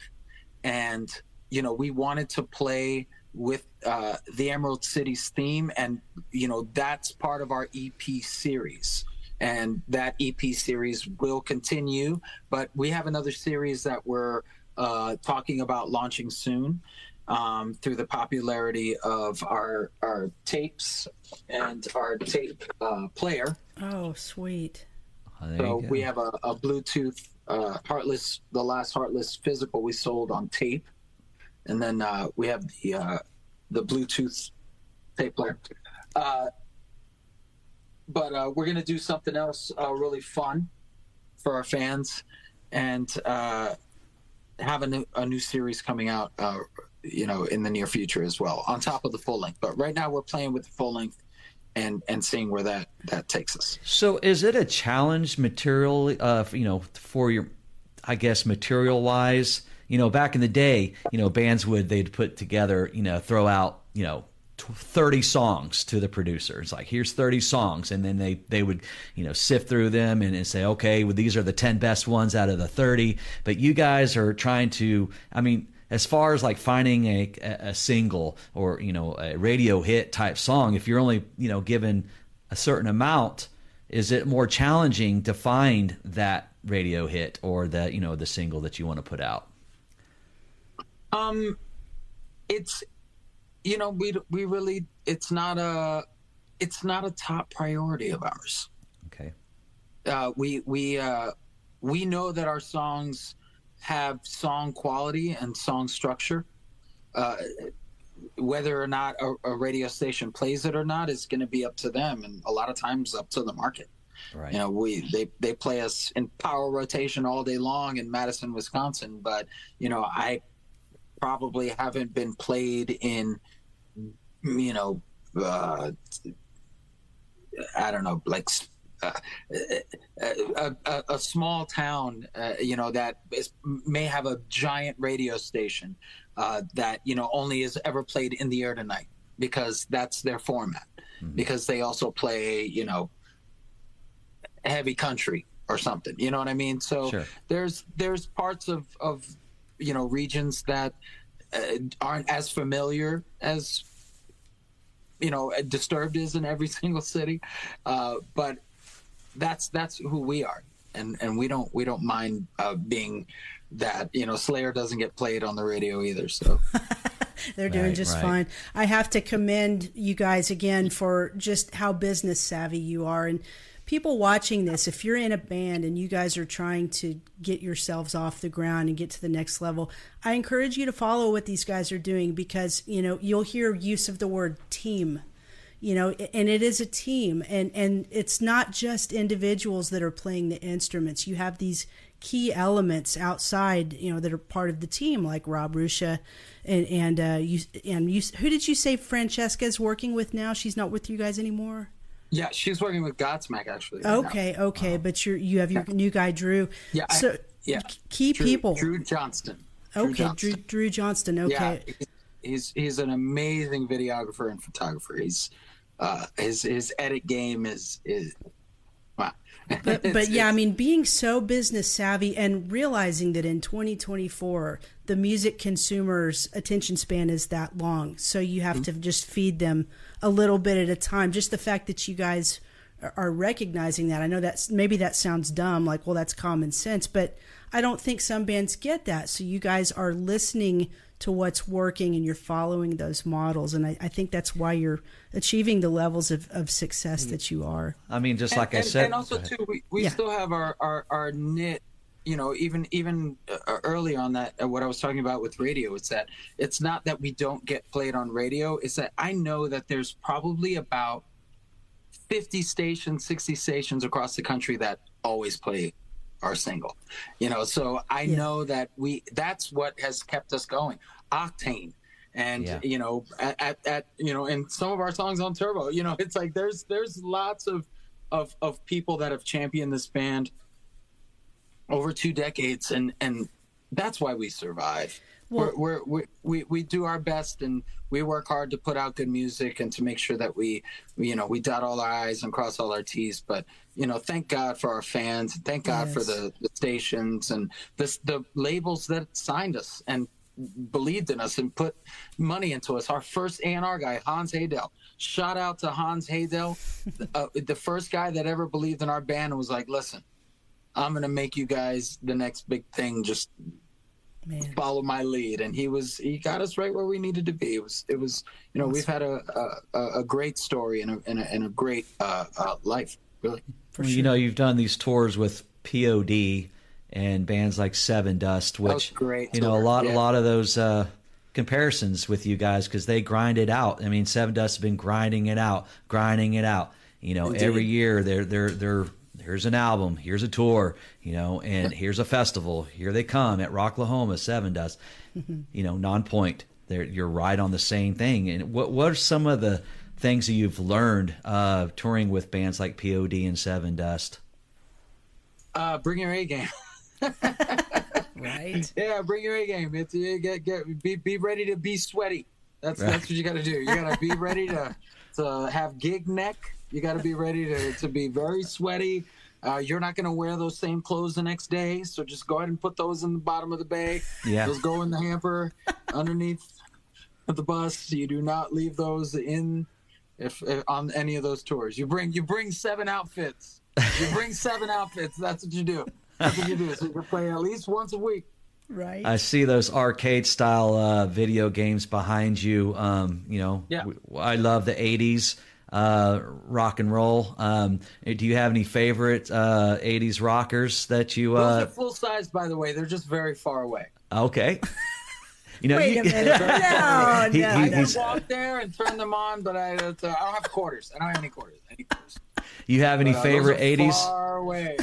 and you know, we wanted to play with uh, the Emerald City's theme, and you know, that's part of our E P series. And that E P series will continue, but we have another series that we're uh, talking about launching soon, um, through the popularity of our our tapes and our tape uh, player. Oh, sweet. Oh, there So you go. we have a, a Bluetooth uh, Heartless, the last Heartless physical we sold on tape, and then uh, we have the uh, the Bluetooth tape player. Uh, but uh, we're gonna do something else uh, really fun for our fans, and uh, have a new a new series coming out, uh, you know, in the near future as well, on top of the full length. But right now we're playing with the full length, and and seeing where that that takes us. So, is it a challenge material, uh, you know, for your, I guess, material wise? You know, back in the day, you know, bands would they'd put together, you know, throw out, you know, thirty songs to the producer. It's like, here's thirty songs, and then they they would, you know, sift through them and, and say, okay, well, these are the ten best ones out of the thirty. But you guys are trying to, I mean, as far as like finding a, a single or, you know, a radio hit type song, if you're only, you know, given a certain amount, is it more challenging to find that radio hit or that, you know, the single that you want to put out? Um, it's, you know, we we really, it's not a it's not a top priority of ours. Okay. Uh, we we uh, we know that our songs have song quality and song structure. Uh, whether or not a, a radio station plays it or not is going to be up to them, and a lot of times up to the market. Right. You know, we they they play us in power rotation all day long in Madison, Wisconsin, but you know, I probably haven't been played in, you know, uh, I don't know, like uh, a, a, a small town, uh, you know, that is, may have a giant radio station uh, that, you know, only is ever played in the air tonight, because that's their format. Mm-hmm. Because they also play, you know, heavy country or something, you know what I mean? So sure. there's there's parts of, of you know, regions that uh, aren't as familiar as, you know, Disturbed is in every single city, uh, but that's that's who we are, and and we don't we don't mind uh, being that. You know, Slayer doesn't get played on the radio either, so. They're doing Right, just right. fine. I have to commend you guys again for just how business savvy you are. And people watching this, if you're in a band and you guys are trying to get yourselves off the ground and get to the next level, I encourage you to follow what these guys are doing, because, you know, you'll hear use of the word team, you know, and it is a team, and, and it's not just individuals that are playing the instruments. You have these key elements outside, you know, that are part of the team, like Rob Rusha, and, and, uh, you, and you, who did you say Francesca's working with now? She's not with you guys anymore? Yeah, she's working with Godsmack actually. Right Okay, now. okay, but you you have your new guy Drew. Yeah, I- so yeah. key Drew, people. Drew Johnston. Drew okay, Johnston. Drew Drew Johnston. Okay, Yeah, he's he's an amazing videographer and photographer. He's uh, his his edit game is is wow. but but yeah, I mean, being so business savvy and realizing that in twenty twenty-four the music consumer's attention span is that long, so you have mm-hmm. to just feed them a little bit at a time. Just the fact that you guys are recognizing that. I know that's maybe that sounds dumb, like, well, that's common sense, but I don't think some bands get that. So you guys are listening to what's working and you're following those models. And I, I think that's why you're achieving the levels of, of success that you are. I mean, just like and, I and, said. And also, too, we, we Yeah. still have our, our, our knit, you know, even even uh, early on that, uh, what I was talking about with radio, it's that it's not that we don't get played on radio. It's that I know that there's probably about fifty stations, sixty stations across the country that always play our single, you know, so I Yeah. know that we, that's what has kept us going. Octane. And, Yeah. you know, at, at, at, you know, and some of our songs on Turbo, you know, it's like, there's, there's lots of, of, of people that have championed this band over two decades. And, and that's why we survive. Well- we're, we're, we we, we do our best, and we work hard to put out good music and to make sure that we, we, you know, we dot all our I's and cross all our T's. But, you know, thank God for our fans. Thank God for Yes. the, the stations and the, the labels that signed us and believed in us and put money into us. Our first A and R guy, Hans Haydel. Shout out to Hans Haydel, uh, the first guy that ever believed in our band and was like, listen, I'm going to make you guys the next big thing. Just Man. follow my lead. And he was, he got us right where we needed to be. It was, it was, you know, we've had a, a, a great story and a, and a, and a great uh, uh, life, really. For Well, sure. You know, you've done these tours with P O D and bands like Seven Dust, was which great you know a tour, lot, yeah. a lot of those uh, comparisons with you guys because they grind it out. I mean, Seven Dust has been grinding it out, grinding it out. You know, Indeed. every year they're they're they're here's an album, here's a tour, you know, and here's a festival. Here they come at Rocklahoma, Seven Dust. You know, Non-Point. They're, you're right on the same thing. And what what are some of the things that you've learned uh, touring with bands like P O D and Seven Dust? Uh, bring your A game. Right. Yeah, bring your A game. It's you get get be be ready to be sweaty. That's Right. that's what you got to do. You got to be ready to to have gig neck. You got to be ready to to be very sweaty. Uh, you're not going to wear those same clothes the next day, so just go ahead and put those in the bottom of the bag. Yeah. Those go in the hamper underneath the bus. You do not leave those in if, if on any of those tours. You bring you bring seven outfits. You bring seven outfits. That's what you do. That's what you do. So you can play at least once a week. Right. I see those arcade style uh, video games behind you. Um, you know, Yeah. w- I love the eighties uh, rock and roll. Um, do you have any favorite uh, eighties rockers that you? Those Uh, are full size, by the way. They're just very far away. okay. You know, Wait you, a minute. No, He- no, he- I no. can walk there and turn them on, but I, uh, I don't have quarters. I don't have any quarters. Any quarters. you have any But, uh, those favorite are eighties? Far away.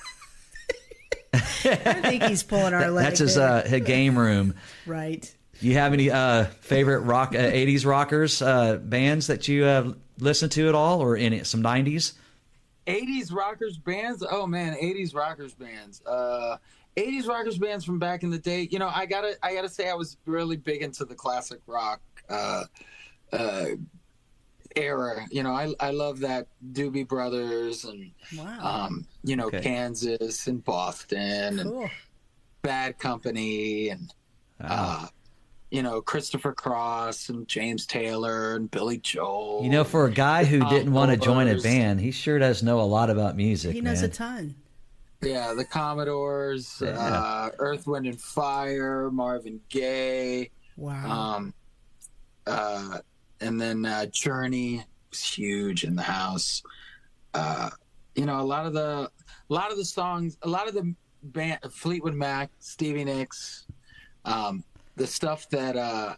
I think he's pulling our leg. That's his there. uh, his game room. Right. Do you have any uh, favorite rock uh, eighties rockers uh, bands that you uh, listen to at all, or in some nineties? eighties rockers bands. Oh man, eighties rockers bands. Uh, eighties rockers bands from back in the day. You know, I gotta, I gotta say, I was really big into the classic rock uh, uh, era. You know, I, I love that Doobie Brothers and, Wow. um, you know, Okay. Kansas and Boston and Cool. Bad Company and, uh, you know, Christopher Cross and James Taylor and Billy Joel. You know, for a guy who Tom didn't want to join a Covers. band, he sure does know a lot about music. He knows man. a ton. Yeah, the Commodores, Yeah. uh, Earth, Wind and Fire, Marvin Gaye. Wow. Um, uh, and then uh, Journey was huge in the house. Uh, you know, a lot of the, a lot of the songs, a lot of the band, Fleetwood Mac, Stevie Nicks, um, the stuff that uh,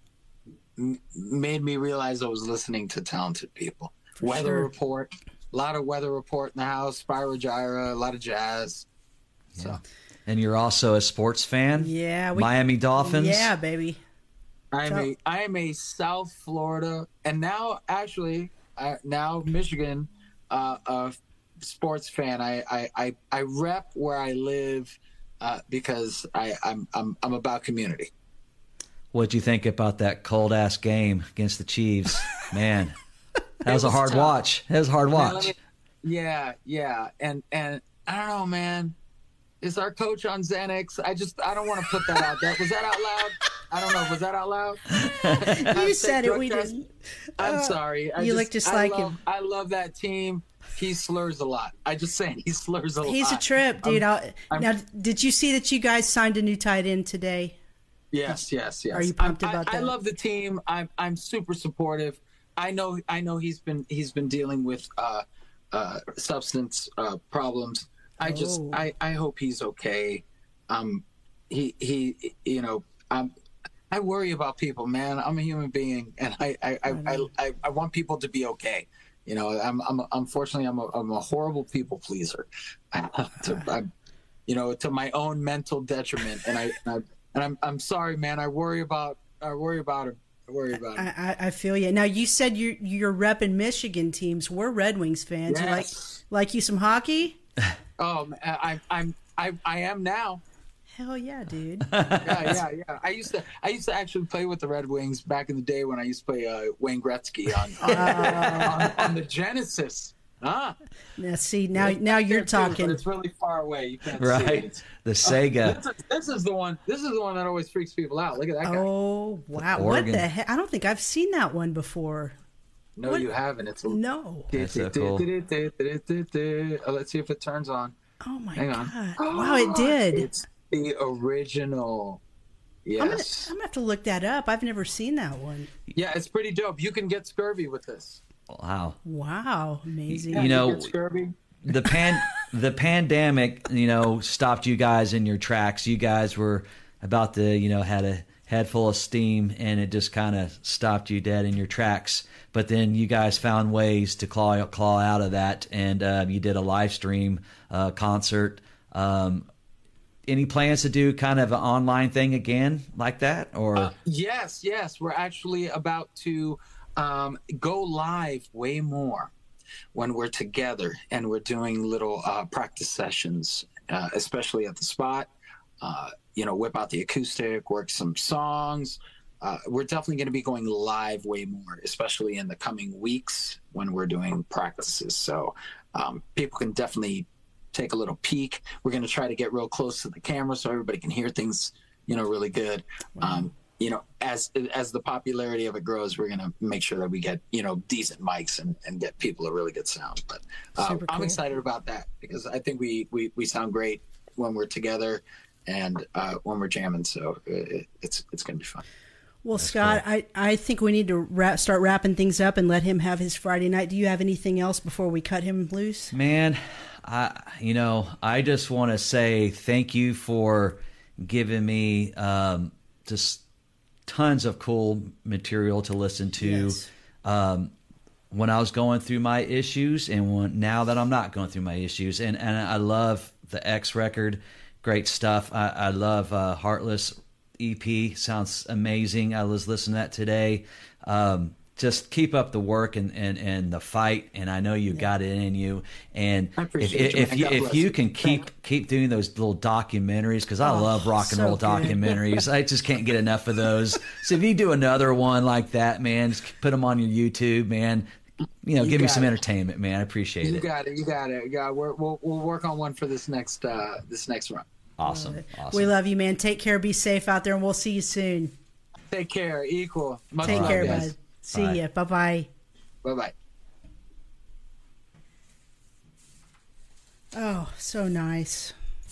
m- made me realize I was listening to talented people. For Weather sure. Report, a lot of Weather Report in the house. Spyro Gyra, a lot of jazz. So. Yeah. And you're also a sports fan? Yeah. We, Miami Dolphins? Yeah, baby. I'm So- a I am a South Florida and now actually uh, now Michigan uh, uh, sports fan. I, I I I rep where I live uh, because I I'm I'm I'm about community. What'd you think about that cold ass game against the Chiefs? Man, that was, was a hard tough. watch. That was a hard Man, let watch. me- yeah, yeah, and and I don't know, man. Is our coach on Xanax? I just I don't want to put that out there. Was that out loud? I don't know. Was that out loud? You said it. We Drug test? didn't. I'm Uh, sorry. I you just, look just I like love, him. I love that team. He slurs a lot. I just saying he slurs a lot. He's a trip, dude. I'm- I'll, I'm- now, did you see that you guys signed a new tight end today? Yes, yes, yes. Are you pumped I'm- about I, that? I love the team. I'm I'm super supportive. I know I know he's been he's been dealing with uh, uh, substance uh, problems. I just Oh. I, I hope he's okay. Um, he he you know um, I worry about people, man. I'm a human being, and I I, I, I, I, I want people to be okay. You know, I'm I'm unfortunately I'm a, I'm a horrible people pleaser. to, I'm, you know, to my own mental detriment, and I, and I and I'm I'm sorry, man. I worry about I worry about him. I worry about him. I, I, I feel you. Now you said you're you're repping Michigan teams. We're Red Wings fans. You like Yes. like you some hockey? Oh, man, I I'm I I am now. Hell yeah, dude. Yeah, yeah, yeah. I used to I used to actually play with the Red Wings back in the day when I used to play uh, Wayne Gretzky on on, on on the Genesis. Ah, Now see, now now you're There too, but talking. it's really far away. You can't see it. Right? It's- The Sega. This is, this is the one. This is the one that always freaks people out. Look at that guy. Oh wow! What Oregon. the heck? I don't think I've seen that one before. no, what? you haven't. It's a, No. That's so cool. Oh, let's see if it turns on. Oh my Hang on. god! Wow, it did. It's the original. I'm gonna, Yes. I'm gonna have to look that up. I've never seen that one. Yeah, it's pretty dope. You can get scurvy with this. Wow. Wow, amazing. You know- get scurvy. The pan the pandemic, you know, stopped you guys in your tracks. You guys were about to, you know, had a head full of steam, and it just kind of stopped you dead in your tracks. But then you guys found ways to claw claw out of that, and uh, you did a live stream uh, concert. Um, any plans to do kind of an online thing again like that, or Uh, yes, yes. We're actually about to um, go live way more when we're together, and we're doing little uh, practice sessions, uh, especially at the spot. Uh, you know, whip out the acoustic, work some songs. Uh, we're definitely going to be going live way more, especially in the coming weeks when we're doing practices. So um, people can definitely take a little peek. We're going to try to get real close to the camera so everybody can hear things, you know, really good. Um, you know, as as the popularity of it grows, we're going to make sure that we get, you know, decent mics and, and get people a really good sound. But uh, Super I'm cool. excited about that because I think we, we, we sound great when we're together and uh, when we're jamming. So it, it's it's going to be fun. Well, Scott, I, I think we need to wrap, start wrapping things up and let him have his Friday night. Do you have anything else before we cut him loose? man, I you know, I just want to say thank you for giving me um, just tons of cool material to listen to. Yes. Um, when I was going through my issues, and when, now that I'm not going through my issues, and, and I love the X record, great stuff. I, I love uh, Heartless E P, sounds amazing. I was listening to that today. Um, just keep up the work and, and, and the fight, and I know you got it in you. And I if, appreciate you, if man. you God if bless you you. can keep keep doing those little documentaries, because I Oh, love rock and so roll good. documentaries. I just can't get enough of those. So if you do another one like that, man, just put them on your YouTube, man. You know, You give me got some it. entertainment, man. I appreciate You it. got it. You got it. Yeah, we're, we'll we'll work on one for this next uh, this next run. Awesome, awesome. We love you, man. Take care. Be safe out there, and we'll see you soon. Take care. Equal. Much Take love, care, guys. bud. See Bye. ya. Bye bye. Bye bye. Oh, so nice.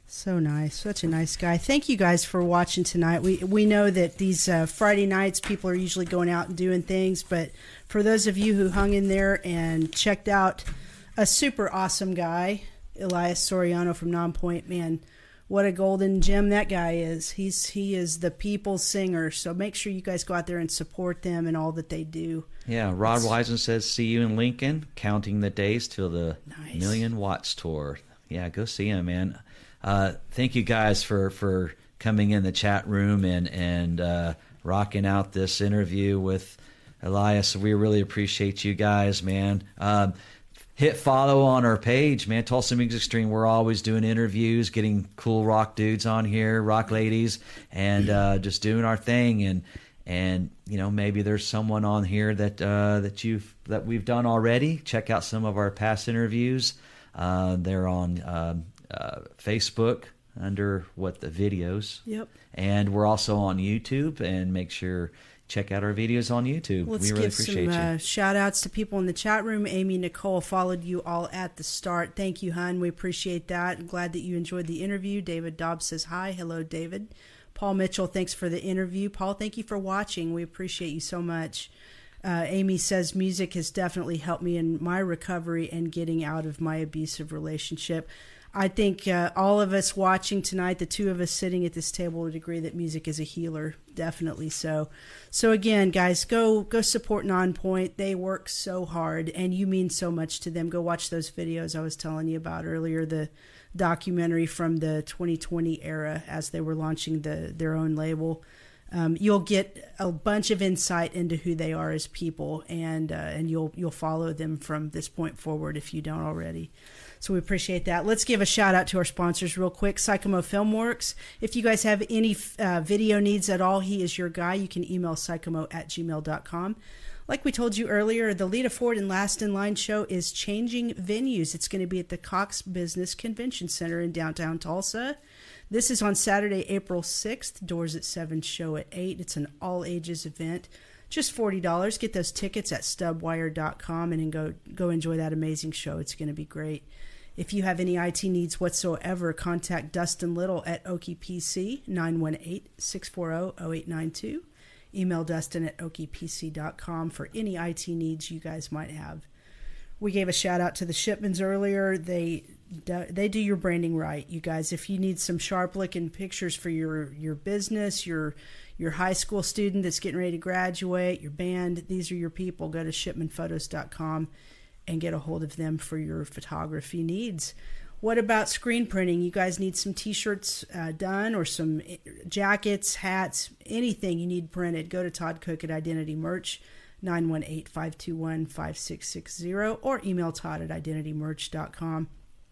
So nice. Such a nice guy. Thank you guys for watching tonight. We we know that these uh, Friday nights people are usually going out and doing things, but for those of you who hung in there and checked out a super awesome guy, Elias Soriano from Nonpoint, man, what a golden gem that guy is. He's he is the people's singer, so make sure you guys go out there and support them and all that they do. Yeah, Rod Wiseman says, see you in Lincoln, counting the days till the Nice. Million Watts tour. Yeah, go see him, man. Uh, thank you guys for, for coming in the chat room and, and uh, rocking out this interview with Elias. We really appreciate you guys, man. Um, hit follow on our page, man. Tulsa Music Stream. We're always doing interviews, getting cool rock dudes on here, rock ladies, and uh, just doing our thing. And and you know, maybe there's someone on here that uh, that you've that we've done already. Check out some of our past interviews. Uh, they're on uh, uh, Facebook under what the videos. Yep. And we're also on YouTube. And make sure check out our videos on YouTube. Let's we really give appreciate some you. uh, shout outs to people in the chat room. Amy Nicole followed you all at the start. Thank you, hon. We appreciate that. I'm glad that you enjoyed the interview. David Dobbs says hi. Hello, David. Paul Mitchell, thanks for the interview. Paul, thank you for watching. We appreciate you so much. Uh, Amy says music has definitely helped me in my recovery and getting out of my abusive relationship. I think uh, all of us watching tonight, the two of us sitting at this table, would agree that music is a healer, definitely so. So again, guys, go go support Nonpoint. They work so hard, and you mean so much to them. Go watch those videos I was telling you about earlier, the documentary from the twenty twenty era as they were launching the their own label. Um, you'll get a bunch of insight into who they are as people, and uh, and you'll you'll follow them from this point forward if you don't already. So we appreciate that. Let's give a shout out to our sponsors real quick. Psychomo Filmworks. If you guys have any uh, video needs at all, he is your guy. You can email psychomo at gmail dot com. Like we told you earlier, the Lita Ford and Last in Line show is changing venues. It's going to be at the Cox Business Convention Center in downtown Tulsa. This is on Saturday, April sixth. Doors at seven, show at eight. It's an all-ages event. Just forty dollars. Get those tickets at stubwire dot com and then go, go enjoy that amazing show. It's going to be great. If you have any I T needs whatsoever, contact Dustin Little at Okie P C, nine one eight, six four zero, zero eight nine two. Email Dustin at okie p c dot com for any I T needs you guys might have. We gave a shout out to the Shipmans earlier. They they do your branding right, you guys. If you need some sharp looking pictures for your your business, your your high school student that's getting ready to graduate, your band, these are your people. Go to shipman photos dot com and get a hold of them for your photography needs. What about screen printing? You guys need some t-shirts uh, done or some jackets, hats, anything you need printed. Go to Todd Cook at Identity Merch, nine one eight, five two one, five six six zero, or email Todd at identity merch dot com.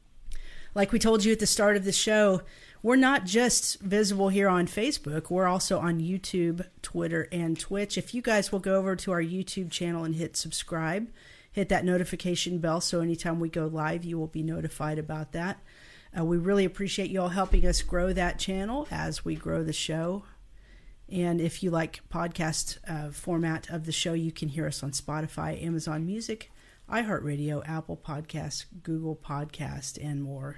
Like we told you at the start of the show, we're not just visible here on Facebook. We're also on YouTube, Twitter, and Twitch. If you guys will go over to our YouTube channel and hit subscribe, hit that notification bell so anytime we go live, you will be notified about that. Uh, we really appreciate you all helping us grow that channel as we grow the show. And if you like podcast uh, format of the show, you can hear us on Spotify, Amazon Music, iHeartRadio, Apple Podcasts, Google Podcast, and more.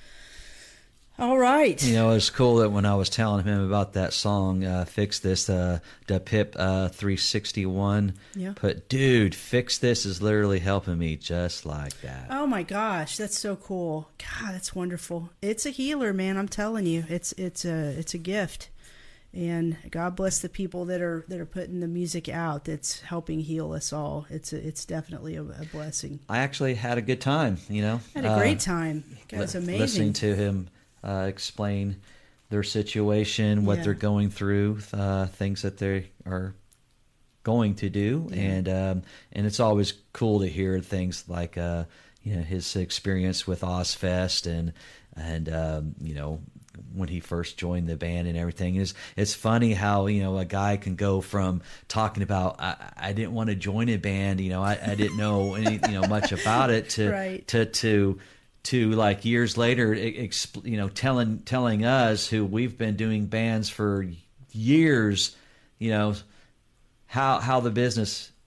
All right. You know, it's cool that when I was telling him about that song, uh, Fix This, uh, the Pip uh, three sixty-one, Yeah. put, dude, Fix This is literally helping me just like that. Oh my gosh, that's so cool. God, that's wonderful. It's a healer, man. I'm telling you, it's it's a it's a gift. And God bless the people that are that are putting the music out that's helping heal us all. It's a, it's definitely a, a blessing. I actually had a good time, you know. I had a great Uh, time. God, it's li- amazing. Listening to him uh, explain their situation, what Yeah. they're going through, uh, things that they are going to do, Yeah. and um, and it's always cool to hear things like uh, you know, his experience with Ozfest and and um, you know, when he first joined the band and everything. It's, it's funny how, you know, a guy can go from talking about, I, I didn't want to join a band, you know, I, I didn't know any, you know, much about it to, Right. to, to, to like years later, exp, you know, telling, telling us who we've been doing bands for years, you know, how, how the business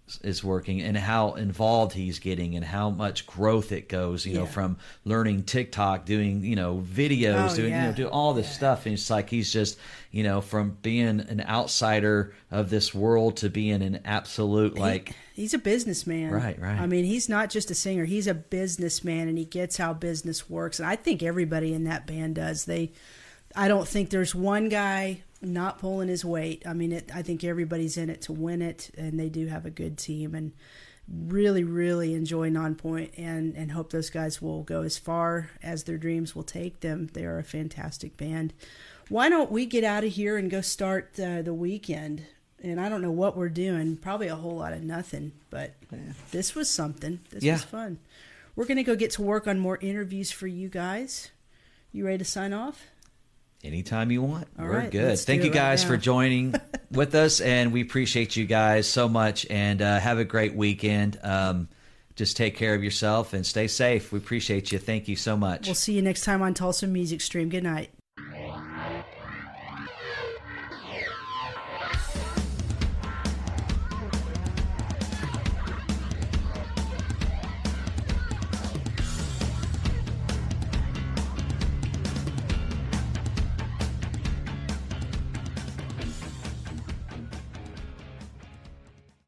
is working and how involved he's getting and how much growth it goes, you know, Yeah. from learning TikTok, doing, you know, videos, Oh, doing, yeah. you know, do all this Yeah. stuff. And it's like he's just, you know, from being an outsider of this world to being an absolute, like, He, he's a businessman. Right, right. I mean, he's not just a singer. He's a businessman, and he gets how business works. And I think everybody in that band does. They, I don't think there's one guy not pulling his weight. I mean, it, I think everybody's in it to win it, and they do have a good team. And really, really enjoy Nonpoint, and and hope those guys will go as far as their dreams will take them. They are a fantastic band. Why don't we get out of here and go start uh, the weekend? And I don't know what we're doing. Probably a whole lot of nothing. But this was something. This Yeah. was fun. We're going to go get to work on more interviews for you guys. You ready to sign off? anytime you want. All We're right, good. let's Thank do you it right guys now. for joining with us, and we appreciate you guys so much. And uh, have a great weekend. Um, just take care of yourself and stay safe. We appreciate you. Thank you so much. We'll see you next time on Tulsa Music Stream. Good night.